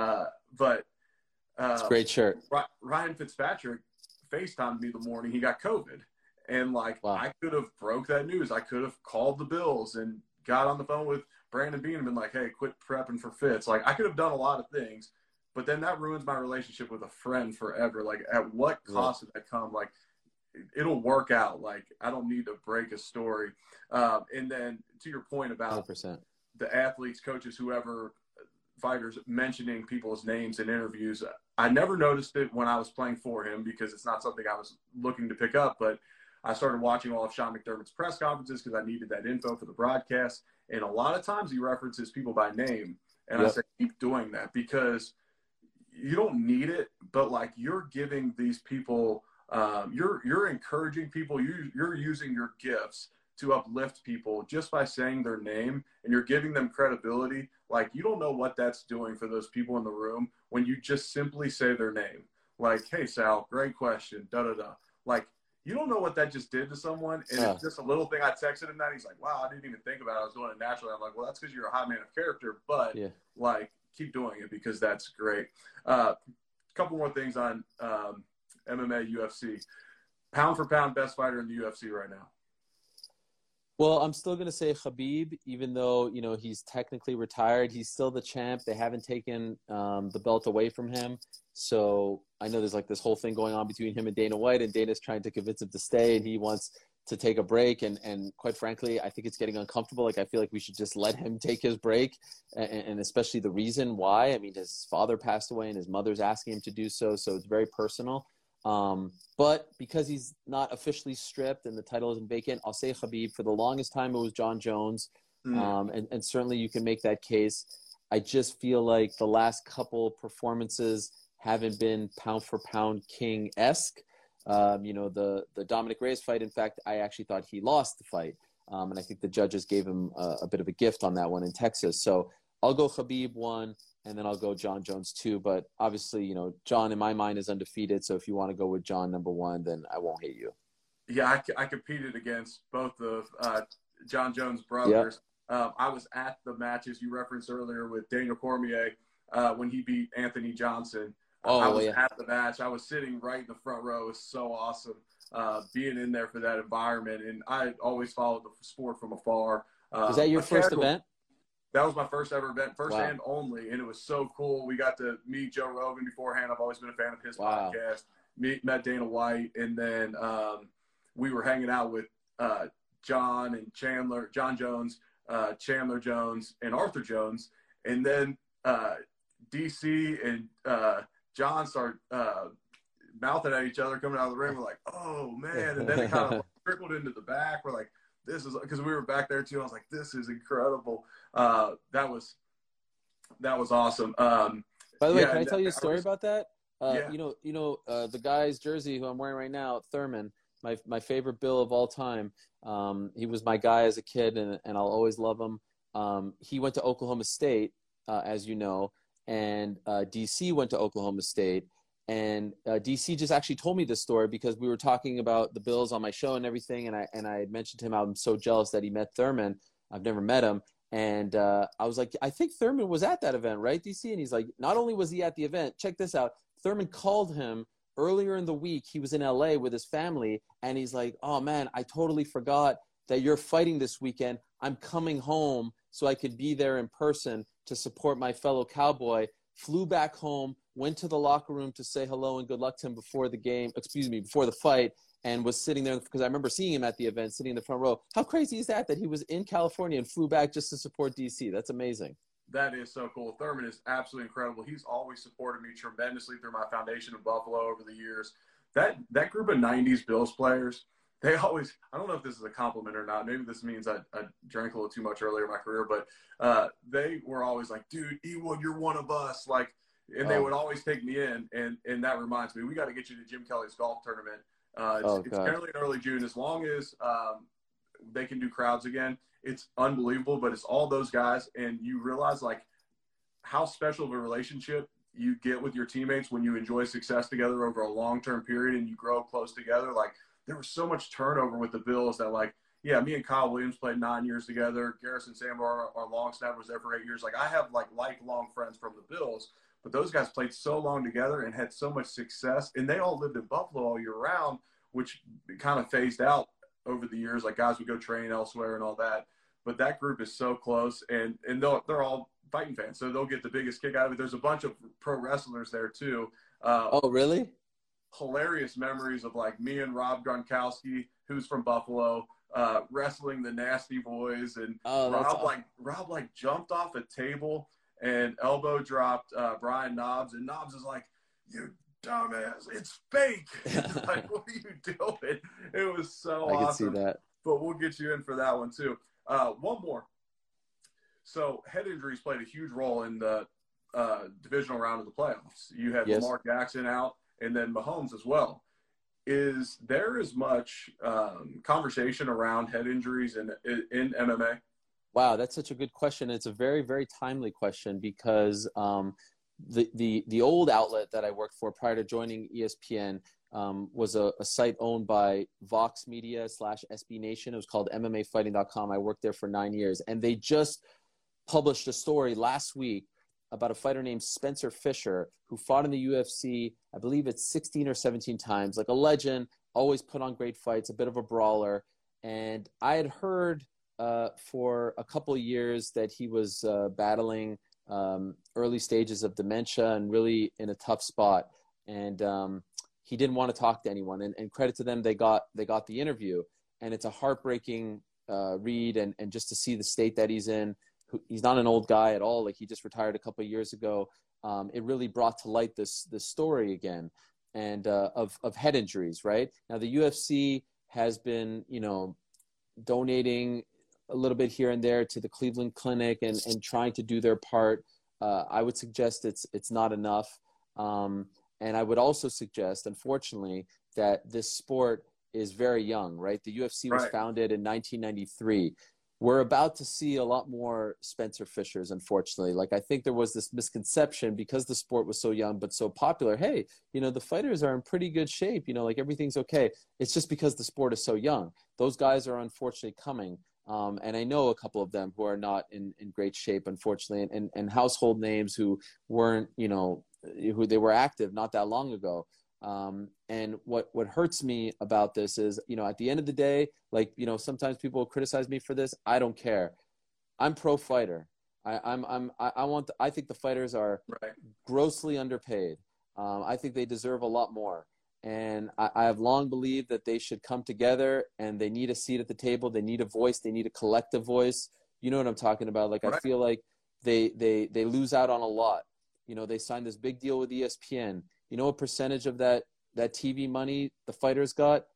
But it's a great shirt. Ryan Fitzpatrick FaceTimed me the morning he got COVID. And, like, wow. I could have broke that news. I could have called the Bills and got on the phone with Brandon Beane and been like, hey, quit prepping for Fitz. Like, I could have done a lot of things. But then that ruins my relationship with a friend forever. Like, at what cost did that come? Like, it'll work out. Like, I don't need to break a story. And then to your point about 100%. The athletes, coaches, whoever, fighters mentioning people's names in interviews, I never noticed it when I was playing for him because it's not something I was looking to pick up. But I started watching all of Sean McDermott's press conferences because I needed that info for the broadcast. And a lot of times he references people by name. And I say, keep doing that because you don't need it, but, like, you're giving these people you're encouraging people. You're using your gifts to uplift people just by saying their name, and you're giving them credibility. Like, you don't know what that's doing for those people in the room when you just simply say their name. Like, hey, Sal, great question, da-da-da. Like, you don't know what that just did to someone, and it's just a little thing. I texted him that. He's like, wow, I didn't even think about it. I was doing it naturally. I'm like, well, that's because you're a high man of character, but, like, keep doing it because that's great. Couple more things on MMA, UFC. Pound for pound, best fighter in the UFC right now. Well, I'm still going to say Khabib, even though, you know, he's technically retired. He's still the champ. They haven't taken the belt away from him. So I know there's like this whole thing going on between him and Dana White, and Dana's trying to convince him to stay, and he wants to take a break. And quite frankly, I think it's getting uncomfortable. Like, I feel like we should just let him take his break, and especially the reason why. I mean, his father passed away, and his mother's asking him to do so. So it's very personal. But because he's not officially stripped and the title isn't vacant, I'll say Khabib. For the longest time, it was John Jones. And certainly you can make that case. I just feel like the last couple performances haven't been pound for pound king-esque. You know, the Dominic Reyes fight, in fact, I actually thought he lost the fight. And I think the judges gave him a bit of a gift on that one in Texas. So I'll go Khabib 1. And then I'll go John Jones 2. But obviously, you know, John in my mind is undefeated. So if you want to go with John number 1, then I won't hate you. Yeah, I competed against both of John Jones' brothers. I was at the matches you referenced earlier with Daniel Cormier when he beat Anthony Johnson. I was at the match. I was sitting right in the front row. It was so awesome being in there for that environment. And I always followed the sport from afar. Was that your first event? That was my first ever event, and only, and it was so cool. We got to meet Joe Rogan beforehand. I've always been a fan of his podcast. Met Dana White, and then we were hanging out with John Jones, Chandler Jones, and Arthur Jones, and then DC and John start mouthing at each other coming out of the ring. We're like, oh man, and then it kind of trickled into the back. We're like, this is, because we were back there too. I was like, this is incredible. That was awesome. By the way, can I tell you a story about that? You know, the guy's jersey who I'm wearing right now, Thurman, my favorite Bill of all time. He was my guy as a kid, and I'll always love him. He went to Oklahoma State, as you know, and DC went to Oklahoma State. And DC just actually told me this story because we were talking about the Bills on my show and everything, and I had mentioned to him how I'm so jealous that he met Thurman. I've never met him. And I was like, I think Thurman was at that event, right, DC? And he's like, not only was he at the event, check this out. Thurman called him earlier in the week. He was in LA with his family, and he's like, oh, man, I totally forgot that you're fighting this weekend. I'm coming home so I could be there in person to support my fellow cowboy. Flew back home, went to the locker room to say hello and good luck to him before the fight, and was sitting there because I remember seeing him at the event, sitting in the front row. How crazy is that he was in California and flew back just to support DC? That's amazing. That is so cool. Thurman is absolutely incredible. He's always supported me tremendously through my foundation in Buffalo over the years. That group of 90s Bills players, they always – I don't know if this is a compliment or not. Maybe this means I drank a little too much earlier in my career, but they were always like, dude, Ewood, you're one of us. Like, and they would always take me in, and that reminds me, we got to get you to Jim Kelly's golf tournament. It's generally in early June. As long as they can do crowds again, it's unbelievable. But it's all those guys, and you realize like how special of a relationship you get with your teammates when you enjoy success together over a long-term period and you grow close together. Like there was so much turnover with the Bills that like, yeah, me and Kyle Williams played 9 years together. Garrison Sambar, our long snapper, was there for 8 years. Like I have like lifelong friends from the Bills. But those guys played so long together and had so much success, and they all lived in Buffalo all year round, which kind of phased out over the years. Like guys would go train elsewhere and all that. But that group is so close, and they're all fighting fans, so they'll get the biggest kick out of it. There's a bunch of pro wrestlers there too. Oh, really? Hilarious memories of like me and Rob Gronkowski, who's from Buffalo, wrestling the Nasty Boys, and Rob jumped off a table and elbow dropped Brian Knobs, and Knobs is like, "You dumbass, it's fake." Like, what are you doing? It was so awesome. I can see that. But we'll get you in for that one too. One more. So head injuries played a huge role in the divisional round of the playoffs. You had Lamar Jackson out, and then Mahomes as well. Is there as much conversation around head injuries in MMA? Wow, that's such a good question. It's a very, very timely question because the old outlet that I worked for prior to joining ESPN was a site owned by Vox Media / SB Nation. It was called MMAfighting.com. I worked there for 9 years. And they just published a story last week about a fighter named Spencer Fisher who fought in the UFC, I believe it's 16 or 17 times, like a legend, always put on great fights, a bit of a brawler. And I had heard for a couple of years that he was battling early stages of dementia and really in a tough spot. And he didn't want to talk to anyone. And credit to them, they got the interview. And it's a heartbreaking read, and just to see the state that he's in. He's not an old guy at all. Like he just retired a couple of years ago. It really brought to light this story again, and of head injuries. Right now, the UFC has been, donating a little bit here and there to the Cleveland Clinic and trying to do their part. I would suggest it's not enough. And I would also suggest, unfortunately, that this sport is very young, right? The UFC was founded in 1993. We're about to see a lot more Spencer Fishers, unfortunately. Like, I think there was this misconception because the sport was so young but so popular. Hey, the fighters are in pretty good shape. Like everything's okay. It's just because the sport is so young. Those guys are unfortunately coming. And I know a couple of them who are not in great shape, unfortunately, and household names who weren't, who they were active not that long ago. And what hurts me about this is, at the end of the day, like, sometimes people criticize me for this. I don't care. I'm pro fighter. I think the fighters are grossly underpaid. I think they deserve a lot more. And I have long believed that they should come together and they need a seat at the table. They need a voice. They need a collective voice. You know what I'm talking about? Like, I feel like they lose out on a lot. They signed this big deal with ESPN. What percentage of that TV money the fighters got?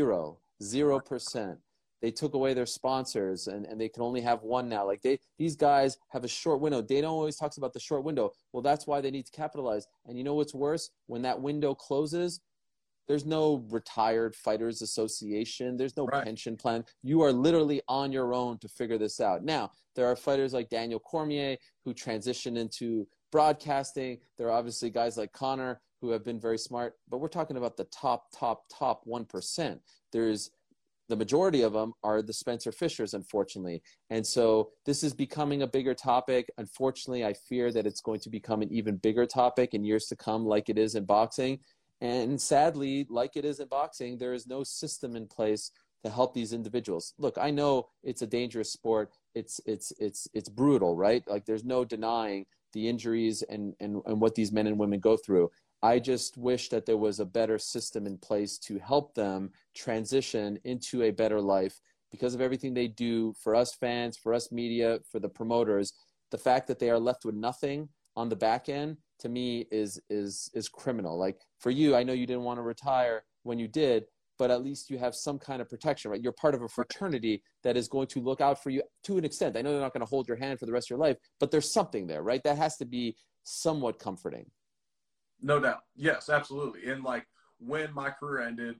0%. They took away their sponsors and they can only have one now. Like these guys have a short window. Dana always talks about the short window. Well, that's why they need to capitalize. And you know what's worse? When that window closes, there's no retired fighters association. There's no pension plan. You are literally on your own to figure this out. Now, there are fighters like Daniel Cormier who transitioned into broadcasting. There are obviously guys like Conor who have been very smart, but we're talking about the top 1%. The majority of them are the Spencer Fishers, unfortunately. And so this is becoming a bigger topic. Unfortunately, I fear that it's going to become an even bigger topic in years to come, like it is in boxing. And sadly, like it is in boxing, there is no system in place to help these individuals. Look, I know it's a dangerous sport. It's brutal, right? Like there's no denying the injuries and what these men and women go through. I just wish that there was a better system in place to help them transition into a better life because of everything they do for us fans, for us media, for the promoters. The fact that they are left with nothing on the back end, to me, is criminal. Like for you, I know you didn't want to retire when you did, but at least you have some kind of protection, right? You're part of a fraternity that is going to look out for you to an extent. I know they're not going to hold your hand for the rest of your life, but there's something there, right? That has to be somewhat comforting. No doubt. Yes, absolutely. And like when my career ended,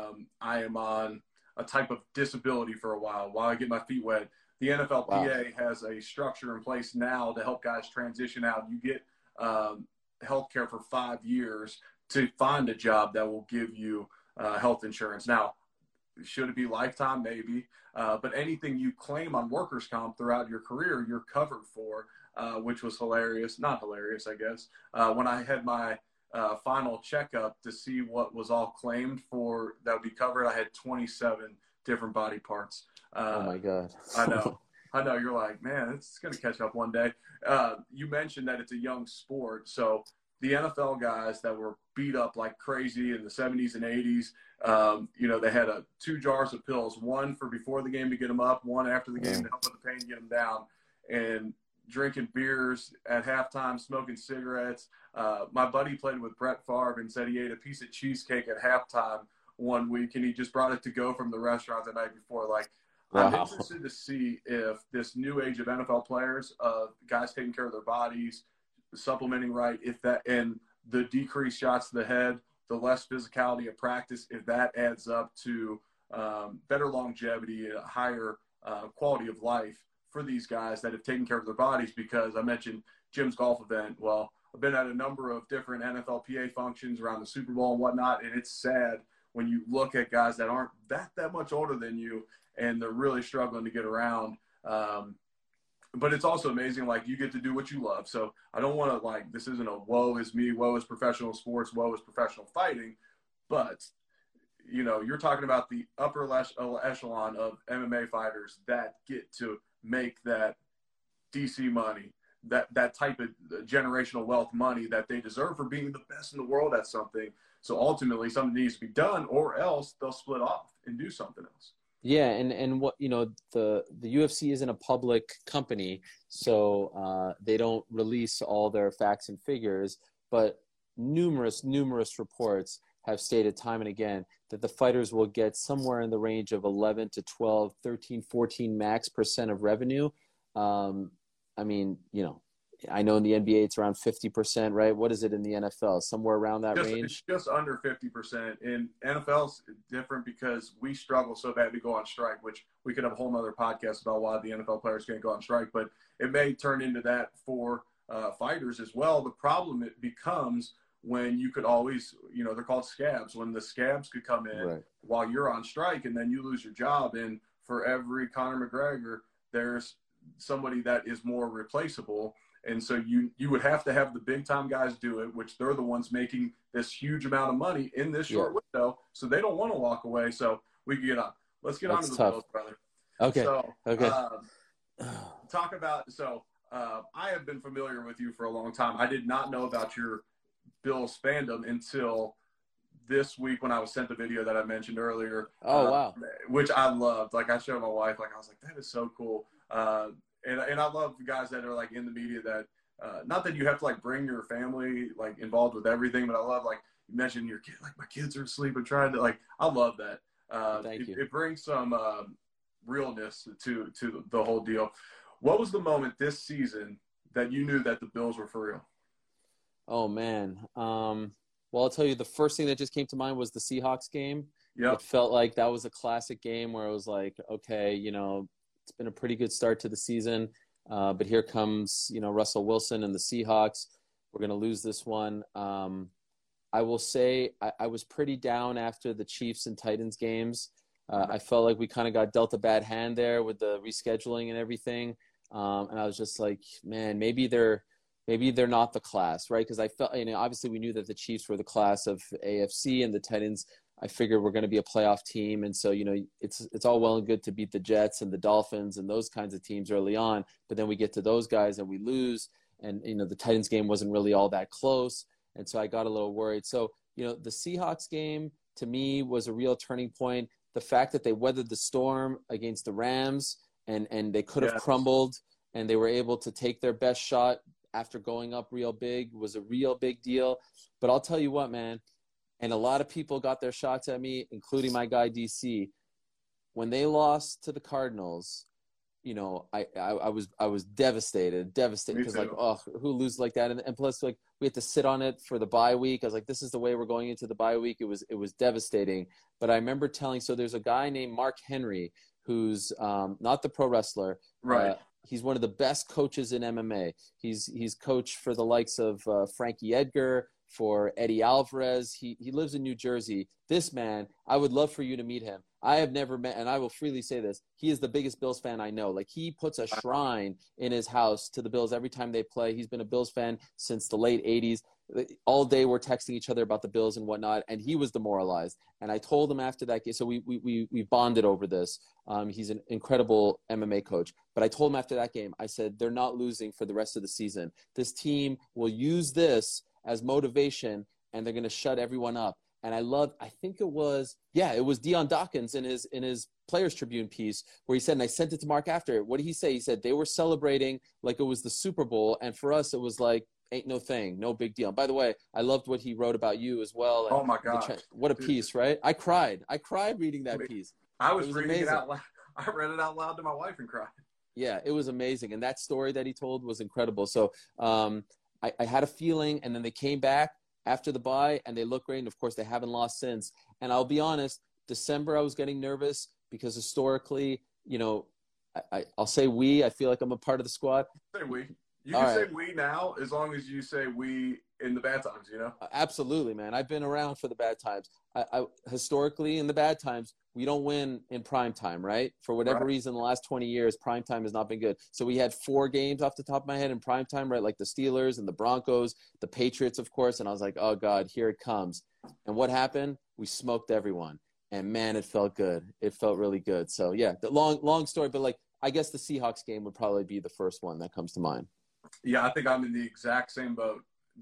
I am on a type of disability for a while I get my feet wet. The NFLPA has a structure in place now to help guys transition out. You get health care for 5 years to find a job that will give you health insurance. Now, should it be lifetime? Maybe. But anything you claim on workers' comp throughout your career, you're covered for, which was hilarious. Not hilarious, I guess. When I had my final checkup to see what was all claimed for that would be covered, I had 27 different body parts. Oh, my God. I know. I know. You're like, man, it's going to catch up one day. You mentioned that it's a young sport. So the NFL guys that were beat up like crazy in the 70s and 80s, they had 2 jars of pills, one for before the game to get them up, one after the game to help with the pain, get them down, and drinking beers at halftime, smoking cigarettes. My buddy played with Brett Favre and said he ate a piece of cheesecake at halftime one week, and he just brought it to go from the restaurant the night before. Like, wow. I'm interested to see if this new age of NFL players, guys taking care of their bodies, supplementing right, if that, and the decreased shots to the head, the less physicality of practice, if that adds up to better longevity and a higher quality of life for these guys that have taken care of their bodies. Because I mentioned Jim's golf event. Well, I've been at a number of different NFLPA functions around the Super Bowl and whatnot, and it's sad when you look at guys that aren't that much older than you, and they're really struggling to get around. But it's also amazing, like, you get to do what you love. So I don't want to, like, this isn't a woe is me, woe is professional sports, woe is professional fighting. But, you're talking about the upper echelon of MMA fighters that get to make that DC money, that type of generational wealth money that they deserve for being the best in the world at something. So ultimately something needs to be done, or else they'll split off and do something else. Yeah, and what the UFC isn't a public company, so they don't release all their facts and figures, but numerous reports have stated time and again that the fighters will get somewhere in the range of 11 to 12, 13, 14 max % of revenue. I mean, I know in the NBA it's around 50%, right? What is it in the NFL? Somewhere around that range? It's just under 50%. And NFL's different because we struggle so bad to go on strike, which we could have a whole nother podcast about why the NFL players can't go on strike. But it may turn into that for fighters as well. The problem it becomes when you could always, they're called scabs, when the scabs could come in while you're on strike and then you lose your job. And for every Conor McGregor, there's somebody that is more replaceable. And so you would have to have the big time guys do it, which they're the ones making this huge amount of money in this short window. So they don't want to walk away. So we can get on. Let's get on to the Bills, brother. Okay. So, okay. Talk about, I have been familiar with you for a long time. I did not know about your Bills fandom until this week when I was sent the video that I mentioned earlier. Oh, wow. Which I loved. Like, I showed my wife, like, I was like, that is so cool. And I love the guys that are like in the media that, not that you have to like bring your family like involved with everything, but I love, like you mentioned your kid, like my kids are asleep and trying to, like, I love that. Thank you. It brings some realness to the whole deal. What was the moment this season that you knew that the Bills were for real? Oh man. Well, I'll tell you, the first thing that just came to mind was the Seahawks game. Yep. It felt like that was a classic game where it was like, okay, it's been a pretty good start to the season, but here comes, Russell Wilson and the Seahawks. We're going to lose this one. I will say I was pretty down after the Chiefs and Titans games. I felt like we kind of got dealt a bad hand there with the rescheduling and everything. And I was just like, man, maybe they're not the class, right? Because I felt, obviously we knew that the Chiefs were the class of AFC, and the Titans, I figured we're going to be a playoff team. And so, it's all well and good to beat the Jets and the Dolphins and those kinds of teams early on, but then we get to those guys and we lose. and the Titans game wasn't really all that close, and so I got a little worried. So the Seahawks game to me was a real turning point. The fact that they weathered the storm against the Rams and they could have crumbled, and they were able to take their best shot after going up real big was a real big deal. But I'll tell you what, man, and a lot of people got their shots at me, including my guy DC. When they lost to the Cardinals, I was devastated because who loses like that? And plus, like, we had to sit on it for the bye week. I was like, this is the way we're going into the bye week. It was devastating. But I remember so there's a guy named Mark Henry who's not the pro wrestler. Right. He's one of the best coaches in MMA. He's coached for the likes of Frankie Edgar, for Eddie Alvarez. He lives in New Jersey. This man, I would love for you to meet him. I have never met, and I will freely say this, he is the biggest Bills fan I know. Like, he puts a shrine in his house to the Bills every time they play. He's been a Bills fan since the late 80s. All day we're texting each other about the Bills and whatnot, and he was demoralized. And I told him after that game, so we bonded over this. He's an incredible MMA coach. But I told him after that game, I said, they're not losing for the rest of the season. This team will use this as motivation, and they're going to shut everyone up. And I think it was Dion Dawkins in his Players Tribune piece where he said, and I sent it to Mark after, what did he say? He said they were celebrating like it was the Super Bowl, and for us it was like, ain't no thing, no big deal. And by the way, I loved what he wrote about you as well. Oh my gosh. What a piece, right? I cried reading that piece. I was reading it out loud. I read it out loud to my wife and cried. Yeah, it was amazing. And that story that he told was incredible. So I had a feeling, and then they came back after the bye, and they look great. And, of course, they haven't lost since. And I'll be honest, December I was getting nervous because historically, I'll say I feel like I'm a part of the squad. Say we. You can say we now as long as you say we in the bad times, Absolutely, man. I've been around for the bad times. I historically, in the bad times, we don't win in prime time, right? For whatever reason, the last 20 years, prime time has not been good. So we had 4 games off the top of my head in prime time, right? Like the Steelers and the Broncos, the Patriots, of course. And I was like, oh, God, here it comes. And what happened? We smoked everyone. And, man, it felt good. It felt really good. So, yeah, the long story. But, like, I guess the Seahawks game would probably be the first one that comes to mind. Yeah, I think I'm in the exact same boat.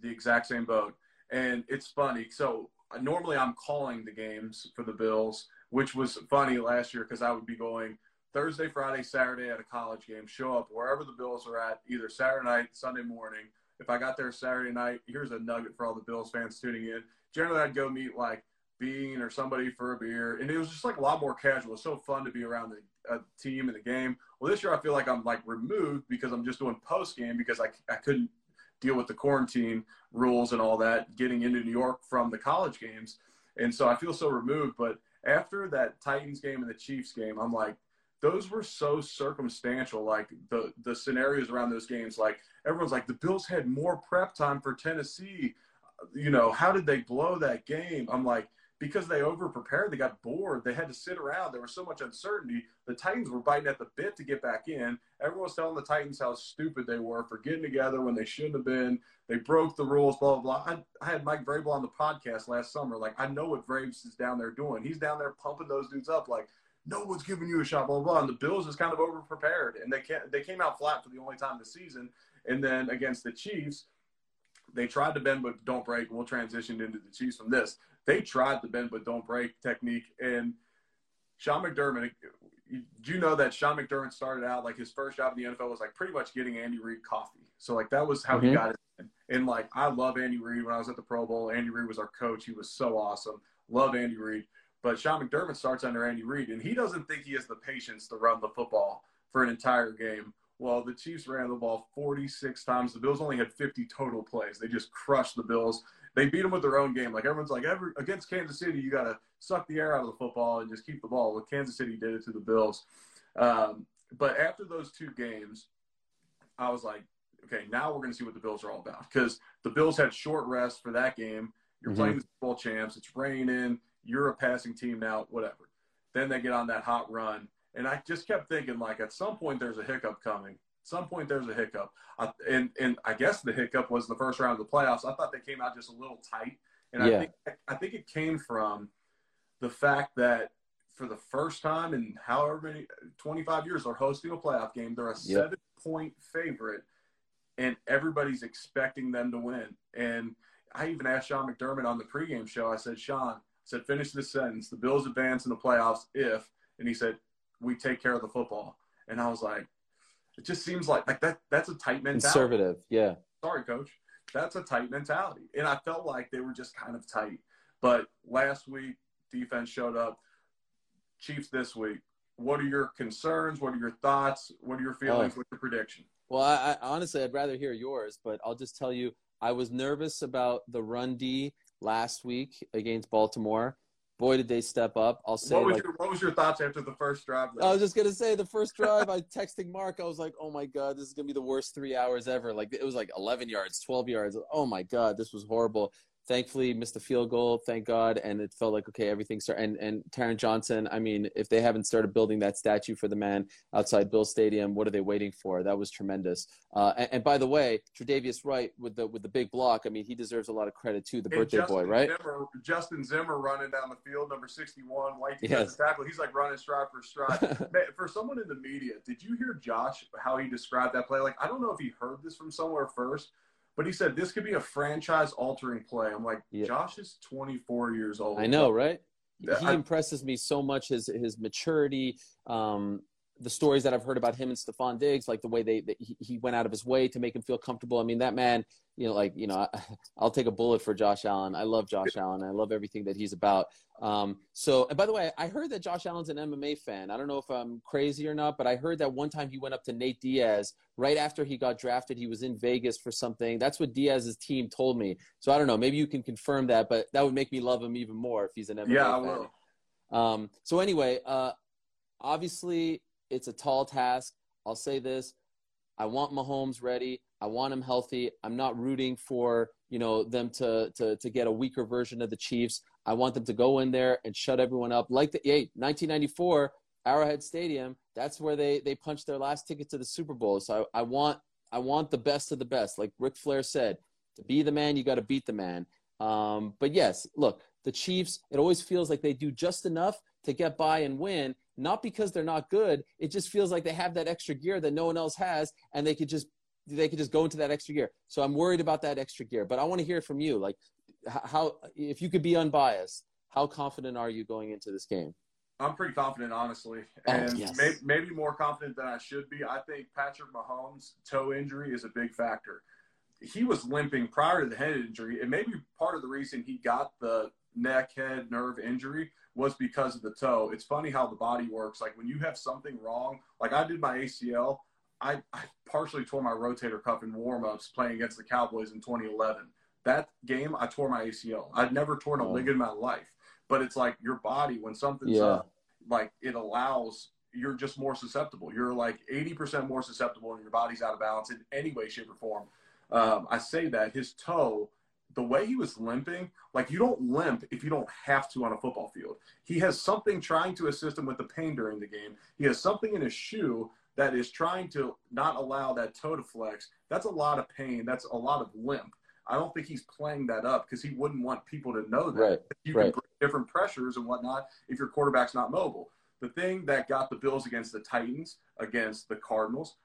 And it's funny. So normally I'm calling the games for the Bills, which was funny last year because I would be going Thursday, Friday, Saturday at a college game, show up wherever the Bills are at, either Saturday night, Sunday morning. If I got there Saturday night, here's a nugget for all the Bills fans tuning in. Generally, I'd go meet like Bean or somebody for a beer. And it was just like a lot more casual. It's so fun to be around the team and the game. Well, this year I feel like I'm like removed because I'm just doing post game because I couldn't deal with the quarantine rules and all that getting into New York from the college games. And so I feel so removed. But after that Titans game and the Chiefs game, I'm like, those were so circumstantial. Like the scenarios around those games, like everyone's like, the Bills had more prep time for Tennessee. How did they blow that game? I'm like, because they over-prepared, they got bored. They had to sit around. There was so much uncertainty. The Titans were biting at the bit to get back in. Everyone was telling the Titans how stupid they were for getting together when they shouldn't have been. They broke the rules, blah, blah, blah. I had Mike Vrabel on the podcast last summer. Like, I know what Vrabes is down there doing. He's down there pumping those dudes up like, no one's giving you a shot, blah, blah, blah. And the Bills is kind of over-prepared. And they came out flat for the only time this season. And then against the Chiefs, they tried to bend but don't break. We'll transition into the Chiefs from this. They tried the bend but don't break technique. And Sean McDermott, you know that Sean McDermott started out, like his first job in the NFL was like pretty much getting Andy Reid coffee. So like that was how he got it. And like I love Andy Reid. When I was at the Pro Bowl, Andy Reid was our coach. He was so awesome. Love Andy Reid. But Sean McDermott starts under Andy Reid, and he doesn't think he has the patience to run the football for an entire game. Well, the Chiefs ran the ball 46 times. The Bills only had 50 total plays. They just crushed the Bills. They beat them with their own game. Like everyone's like, against Kansas City, you got to suck the air out of the football and just keep the ball. Well, Kansas City did it to the Bills. But after those 2 games, I was like, okay, now we're going to see what the Bills are all about. Because the Bills had short rest for that game. You're playing the Super Bowl champs. It's raining. You're a passing team now, whatever. Then they get on that hot run. And I just kept thinking, like, at some point there's a hiccup coming. At some point there's a hiccup. And I guess the hiccup was the first round of the playoffs. I thought they came out just a little tight. And I think it came from the fact that for the first time in however many 25 years they're hosting a playoff game, they're a 7-point favorite and everybody's expecting them to win. And I even asked Sean McDermott on the pregame show. I said, Sean, I said, finish this sentence. The Bills advance in the playoffs if, and he said, we take care of the football. And I was like, it just seems like that's a tight mentality. Conservative, yeah. Sorry, coach. That's a tight mentality. And I felt like they were just kind of tight. But last week, defense showed up. Chiefs this week. What are your concerns? What are your thoughts? What are your feelings? What's your prediction? Well, I honestly, I'd rather hear yours, but I'll just tell you, I was nervous about the run D last week against Baltimore. Boy, did they step up. I'll say. What was your thoughts after the first drive? I was just going to say the first drive, I texting Mark. I was like, oh, my God, this is going to be the worst 3 hours ever. Like, it was like 11 yards, 12 yards. Oh, my God, this was horrible. Thankfully, missed a field goal, thank God, and it felt like, okay, everything started. And Taron Johnson, I mean, if they haven't started building that statue for the man outside Bill Stadium, what are they waiting for? That was tremendous. And by the way, Tre'Davious Wright with the big block, I mean, he deserves a lot of credit too, the birthday boy, right? Justin Zimmer running down the field, number 61, white defensive tackle. He's like running stride for stride. For someone in the media, did you hear Josh, how he described that play? Like, I don't know if he heard this from somewhere first, but he said this could be a franchise-altering play. I'm like, Josh is 24 years old. I know, right? He impresses me so much, his maturity, the stories that I've heard about him and Stephon Diggs, like the way he went out of his way to make him feel comfortable. I mean, that man, I'll take a bullet for Josh Allen. I love Josh Allen. I love everything that he's about. And by the way, I heard that Josh Allen's an MMA fan. I don't know if I'm crazy or not, but I heard that one time he went up to Nate Diaz right after he got drafted. He was in Vegas for something. That's what Diaz's team told me. So I don't know. Maybe you can confirm that, but that would make me love him even more if he's an MMA fan. Yeah, I will. So anyway, obviously it's a tall task. I'll say this. I want Mahomes ready. I want him healthy. I'm not rooting for, them to get a weaker version of the Chiefs. I want them to go in there and shut everyone up. Like 1994, Arrowhead Stadium, that's where they punched their last ticket to the Super Bowl. So I want the best of the best. Like Ric Flair said, to be the man, you got to beat the man. But yes, look, the Chiefs, it always feels like they do just enough to get by and win, not because they're not good. It just feels like they have that extra gear that no one else has, and they could just go into that extra gear. So I'm worried about that extra gear. But I want to hear from you. Like, how, if you could be unbiased, how confident are you going into this game? I'm pretty confident, honestly, and maybe more confident than I should be. I think Patrick Mahomes' toe injury is a big factor. He was limping prior to the head injury, and maybe part of the reason he got the neck, head, nerve injury was because of the toe. It's funny how the body works. Like when you have something wrong, like I did my ACL, I partially tore my rotator cuff in warm-ups playing against the Cowboys in 2011. That game, I tore my ACL. I'd never torn a ligament in my life. But it's like your body, when something's up, like it allows, you're just more susceptible. You're like 80% more susceptible and your body's out of balance in any way, shape, or form. I say that his toe, the way he was limping, like you don't limp if you don't have to on a football field. He has something trying to assist him with the pain during the game. He has something in his shoe that is trying to not allow that toe to flex. That's a lot of pain. That's a lot of limp. I don't think he's playing that up because he wouldn't want people to know that. Right. You can bring different pressures and whatnot if your quarterback's not mobile. The thing that got the Bills against the Titans, against the Cardinals,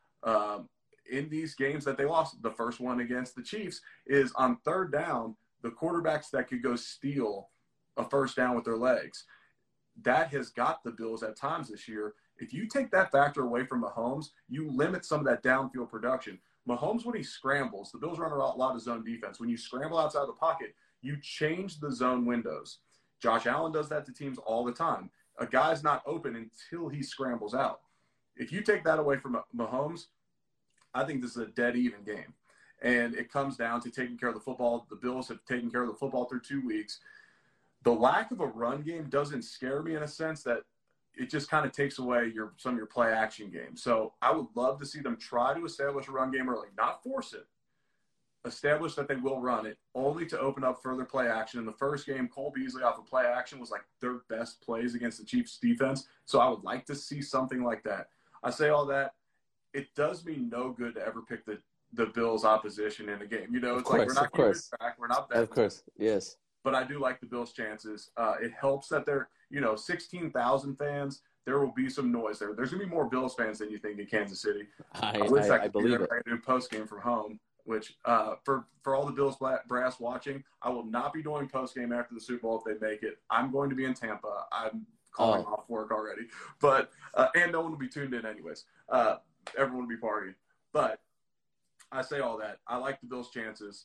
in these games that they lost, the first one against the Chiefs, is on third down, the quarterbacks that could go steal a first down with their legs. That has got the Bills at times this year. If you take that factor away from Mahomes, you limit some of that downfield production. Mahomes, when he scrambles, the Bills run a lot of zone defense. When you scramble outside the pocket, you change the zone windows. Josh Allen does that to teams all the time. A guy's not open until he scrambles out. If you take that away from Mahomes, I think this is a dead even game. And it comes down to taking care of the football. The Bills have taken care of the football through 2 weeks. The lack of a run game doesn't scare me in a sense that it just kind of takes away some of your play action games. So I would love to see them try to establish a run game early, not force it. Establish that they will run it, only to open up further play action. In the first game, Cole Beasley off of play action was like their best plays against the Chiefs defense. So I would like to see something like that. I say all that. It does me no good to ever pick the Bills opposition in a game. It's like we're not keeping track. We're not betting. Of course, yes. But I do like the Bills' chances. It helps that they're, 16,000 fans. there will be some noise there. There's going to be more Bills fans than you think in Kansas City. I believe it. I do post game from home, which for all the Bills brass watching, I will not be doing post game after the Super Bowl if they make it. I'm going to be in Tampa. I'm calling off work already, but and no one will be tuned in anyways. Everyone will be partying, but I say all that. I like the Bills' chances.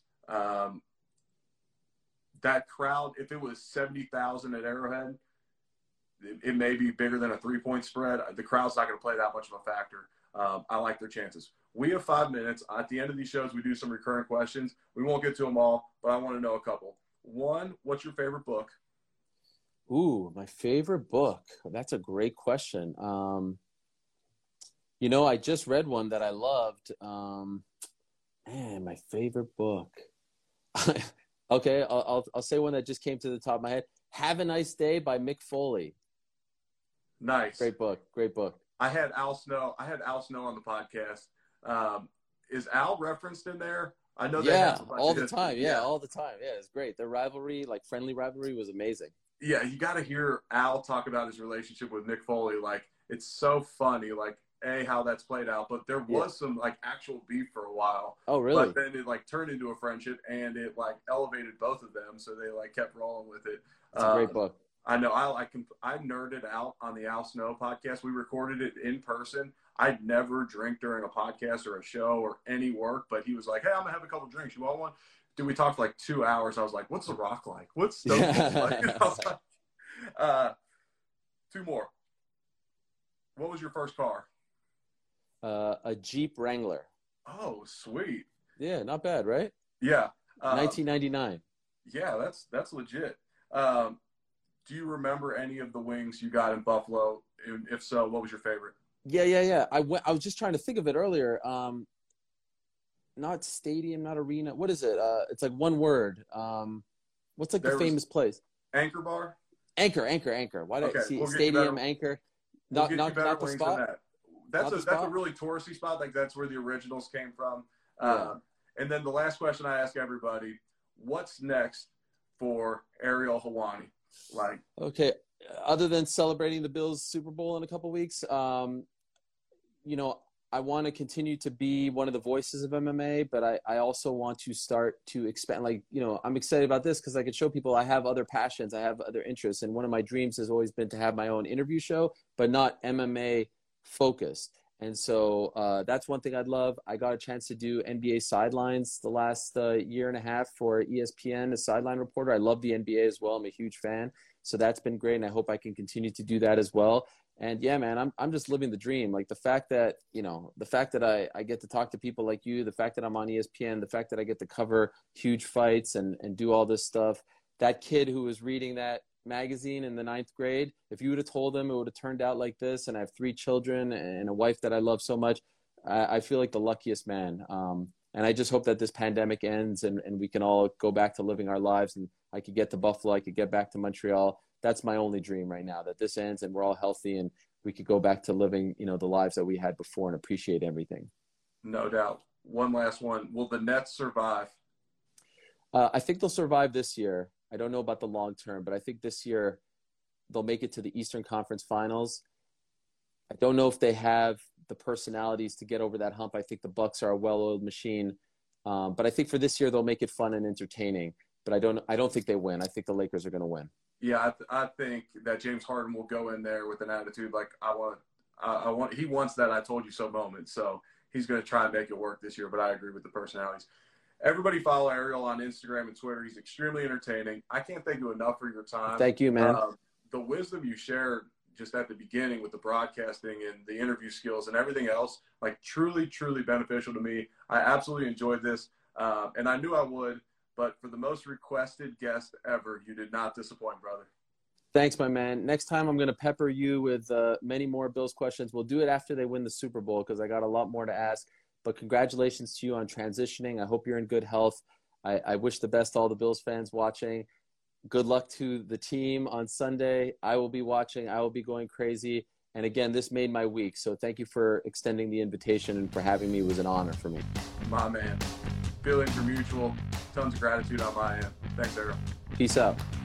That crowd, if it was 70,000 at Arrowhead, it may be bigger than a 3-point spread. The crowd's not going to play that much of a factor. I like their chances. We have 5 minutes. At the end of these shows, we do some recurring questions. We won't get to them all, but I want to know a couple. One, what's your favorite book? Ooh, my favorite book. That's a great question. You know, I just read one that I loved. My favorite book. Okay, I'll say one that just came to the top of my head. Have a Nice Day by Mick Foley. Nice. Great book. I had Al Snow on the podcast. Is Al referenced in there? I know. Yeah, all the time. Yeah, all the time. Yeah, it's great. Their rivalry, like friendly rivalry, was amazing. Yeah, you got to hear Al talk about his relationship with Mick Foley. Like, it's so funny. Like, how that's played out, but there was some like actual beef for a while. Oh, really? But then it like turned into a friendship, and it like elevated both of them, so they like kept rolling with it. It's a great book. I know. I nerded out on the Al Snow podcast. We recorded it in person. I'd never drink during a podcast or a show or any work, but he was like, "Hey, I'm gonna have a couple drinks. You want one?" Dude, we talked for like 2 hours. I was like, "What's The Rock like? What's Stone Cold like?" And I was like, 2 more. What was your first car? A Jeep Wrangler. Oh, sweet. Yeah, not bad, right? Yeah. 1999. Yeah, that's legit. Do you remember any of the wings you got in Buffalo? And if so, what was your favorite? Yeah. I was just trying to think of it earlier. Not stadium, not arena. What is it? It's like one word. What's like the famous place? Anchor Bar? Anchor. Why did I see stadium, Anchor? Not the spot? That's a really touristy spot. Like, that's where the originals came from. And then the last question I ask everybody, what's next for Ariel Helwani? Like, okay, other than celebrating the Bills Super Bowl in a couple weeks, you know, I want to continue to be one of the voices of MMA, but I also want to start to expand. Like, you know, I'm excited about this because I can show people I have other passions, I have other interests. And one of my dreams has always been to have my own interview show, but not MMA focused. And so that's one thing I'd love. I got a chance to do NBA sidelines the last year and a half for ESPN, a sideline reporter. I love the NBA as well. I'm a huge fan. So that's been great. And I hope I can continue to do that as well. And yeah, man, I'm just living the dream. Like the fact that, you know, the fact that I get to talk to people like you, the fact that I'm on ESPN, the fact that I get to cover huge fights and do all this stuff. That kid who was reading that magazine in the 9th grade, if you would have told him it would have turned out like this, and I have 3 children and a wife that I love so much, I feel like the luckiest man. And I just hope that this pandemic ends and we can all go back to living our lives, and I could get to Buffalo, I could get back to Montreal. That's my only dream right now, that this ends and we're all healthy and we could go back to living, you know, the lives that we had before and appreciate everything. No doubt. One last one. Will the Nets survive? I think they'll survive this year. I don't know about the long term, but I think this year they'll make it to the Eastern Conference Finals. I don't know if they have the personalities to get over that hump. I think the Bucks are a well-oiled machine. But I think for this year they'll make it fun and entertaining. But I don't think they win. I think the Lakers are going to win. Yeah, I think that James Harden will go in there with an attitude like he wants that "I told you so" moment. So he's going to try and make it work this year. But I agree with the personalities. Everybody follow Ariel on Instagram and Twitter. He's extremely entertaining. I can't thank you enough for your time. Thank you, man. The wisdom you shared just at the beginning with the broadcasting and the interview skills and everything else, like truly, truly beneficial to me. I absolutely enjoyed this. And I knew I would. But for the most requested guest ever, you did not disappoint, brother. Thanks, my man. Next time I'm going to pepper you with many more Bills questions. We'll do it after they win the Super Bowl because I got a lot more to ask. But congratulations to you on transitioning. I hope you're in good health. I wish the best to all the Bills fans watching. Good luck to the team on Sunday. I will be watching. I will be going crazy. And again, this made my week. So thank you for extending the invitation and for having me. It was an honor for me. My man. Feelings are mutual. Tons of gratitude on my end. Thanks, Ariel. Peace out.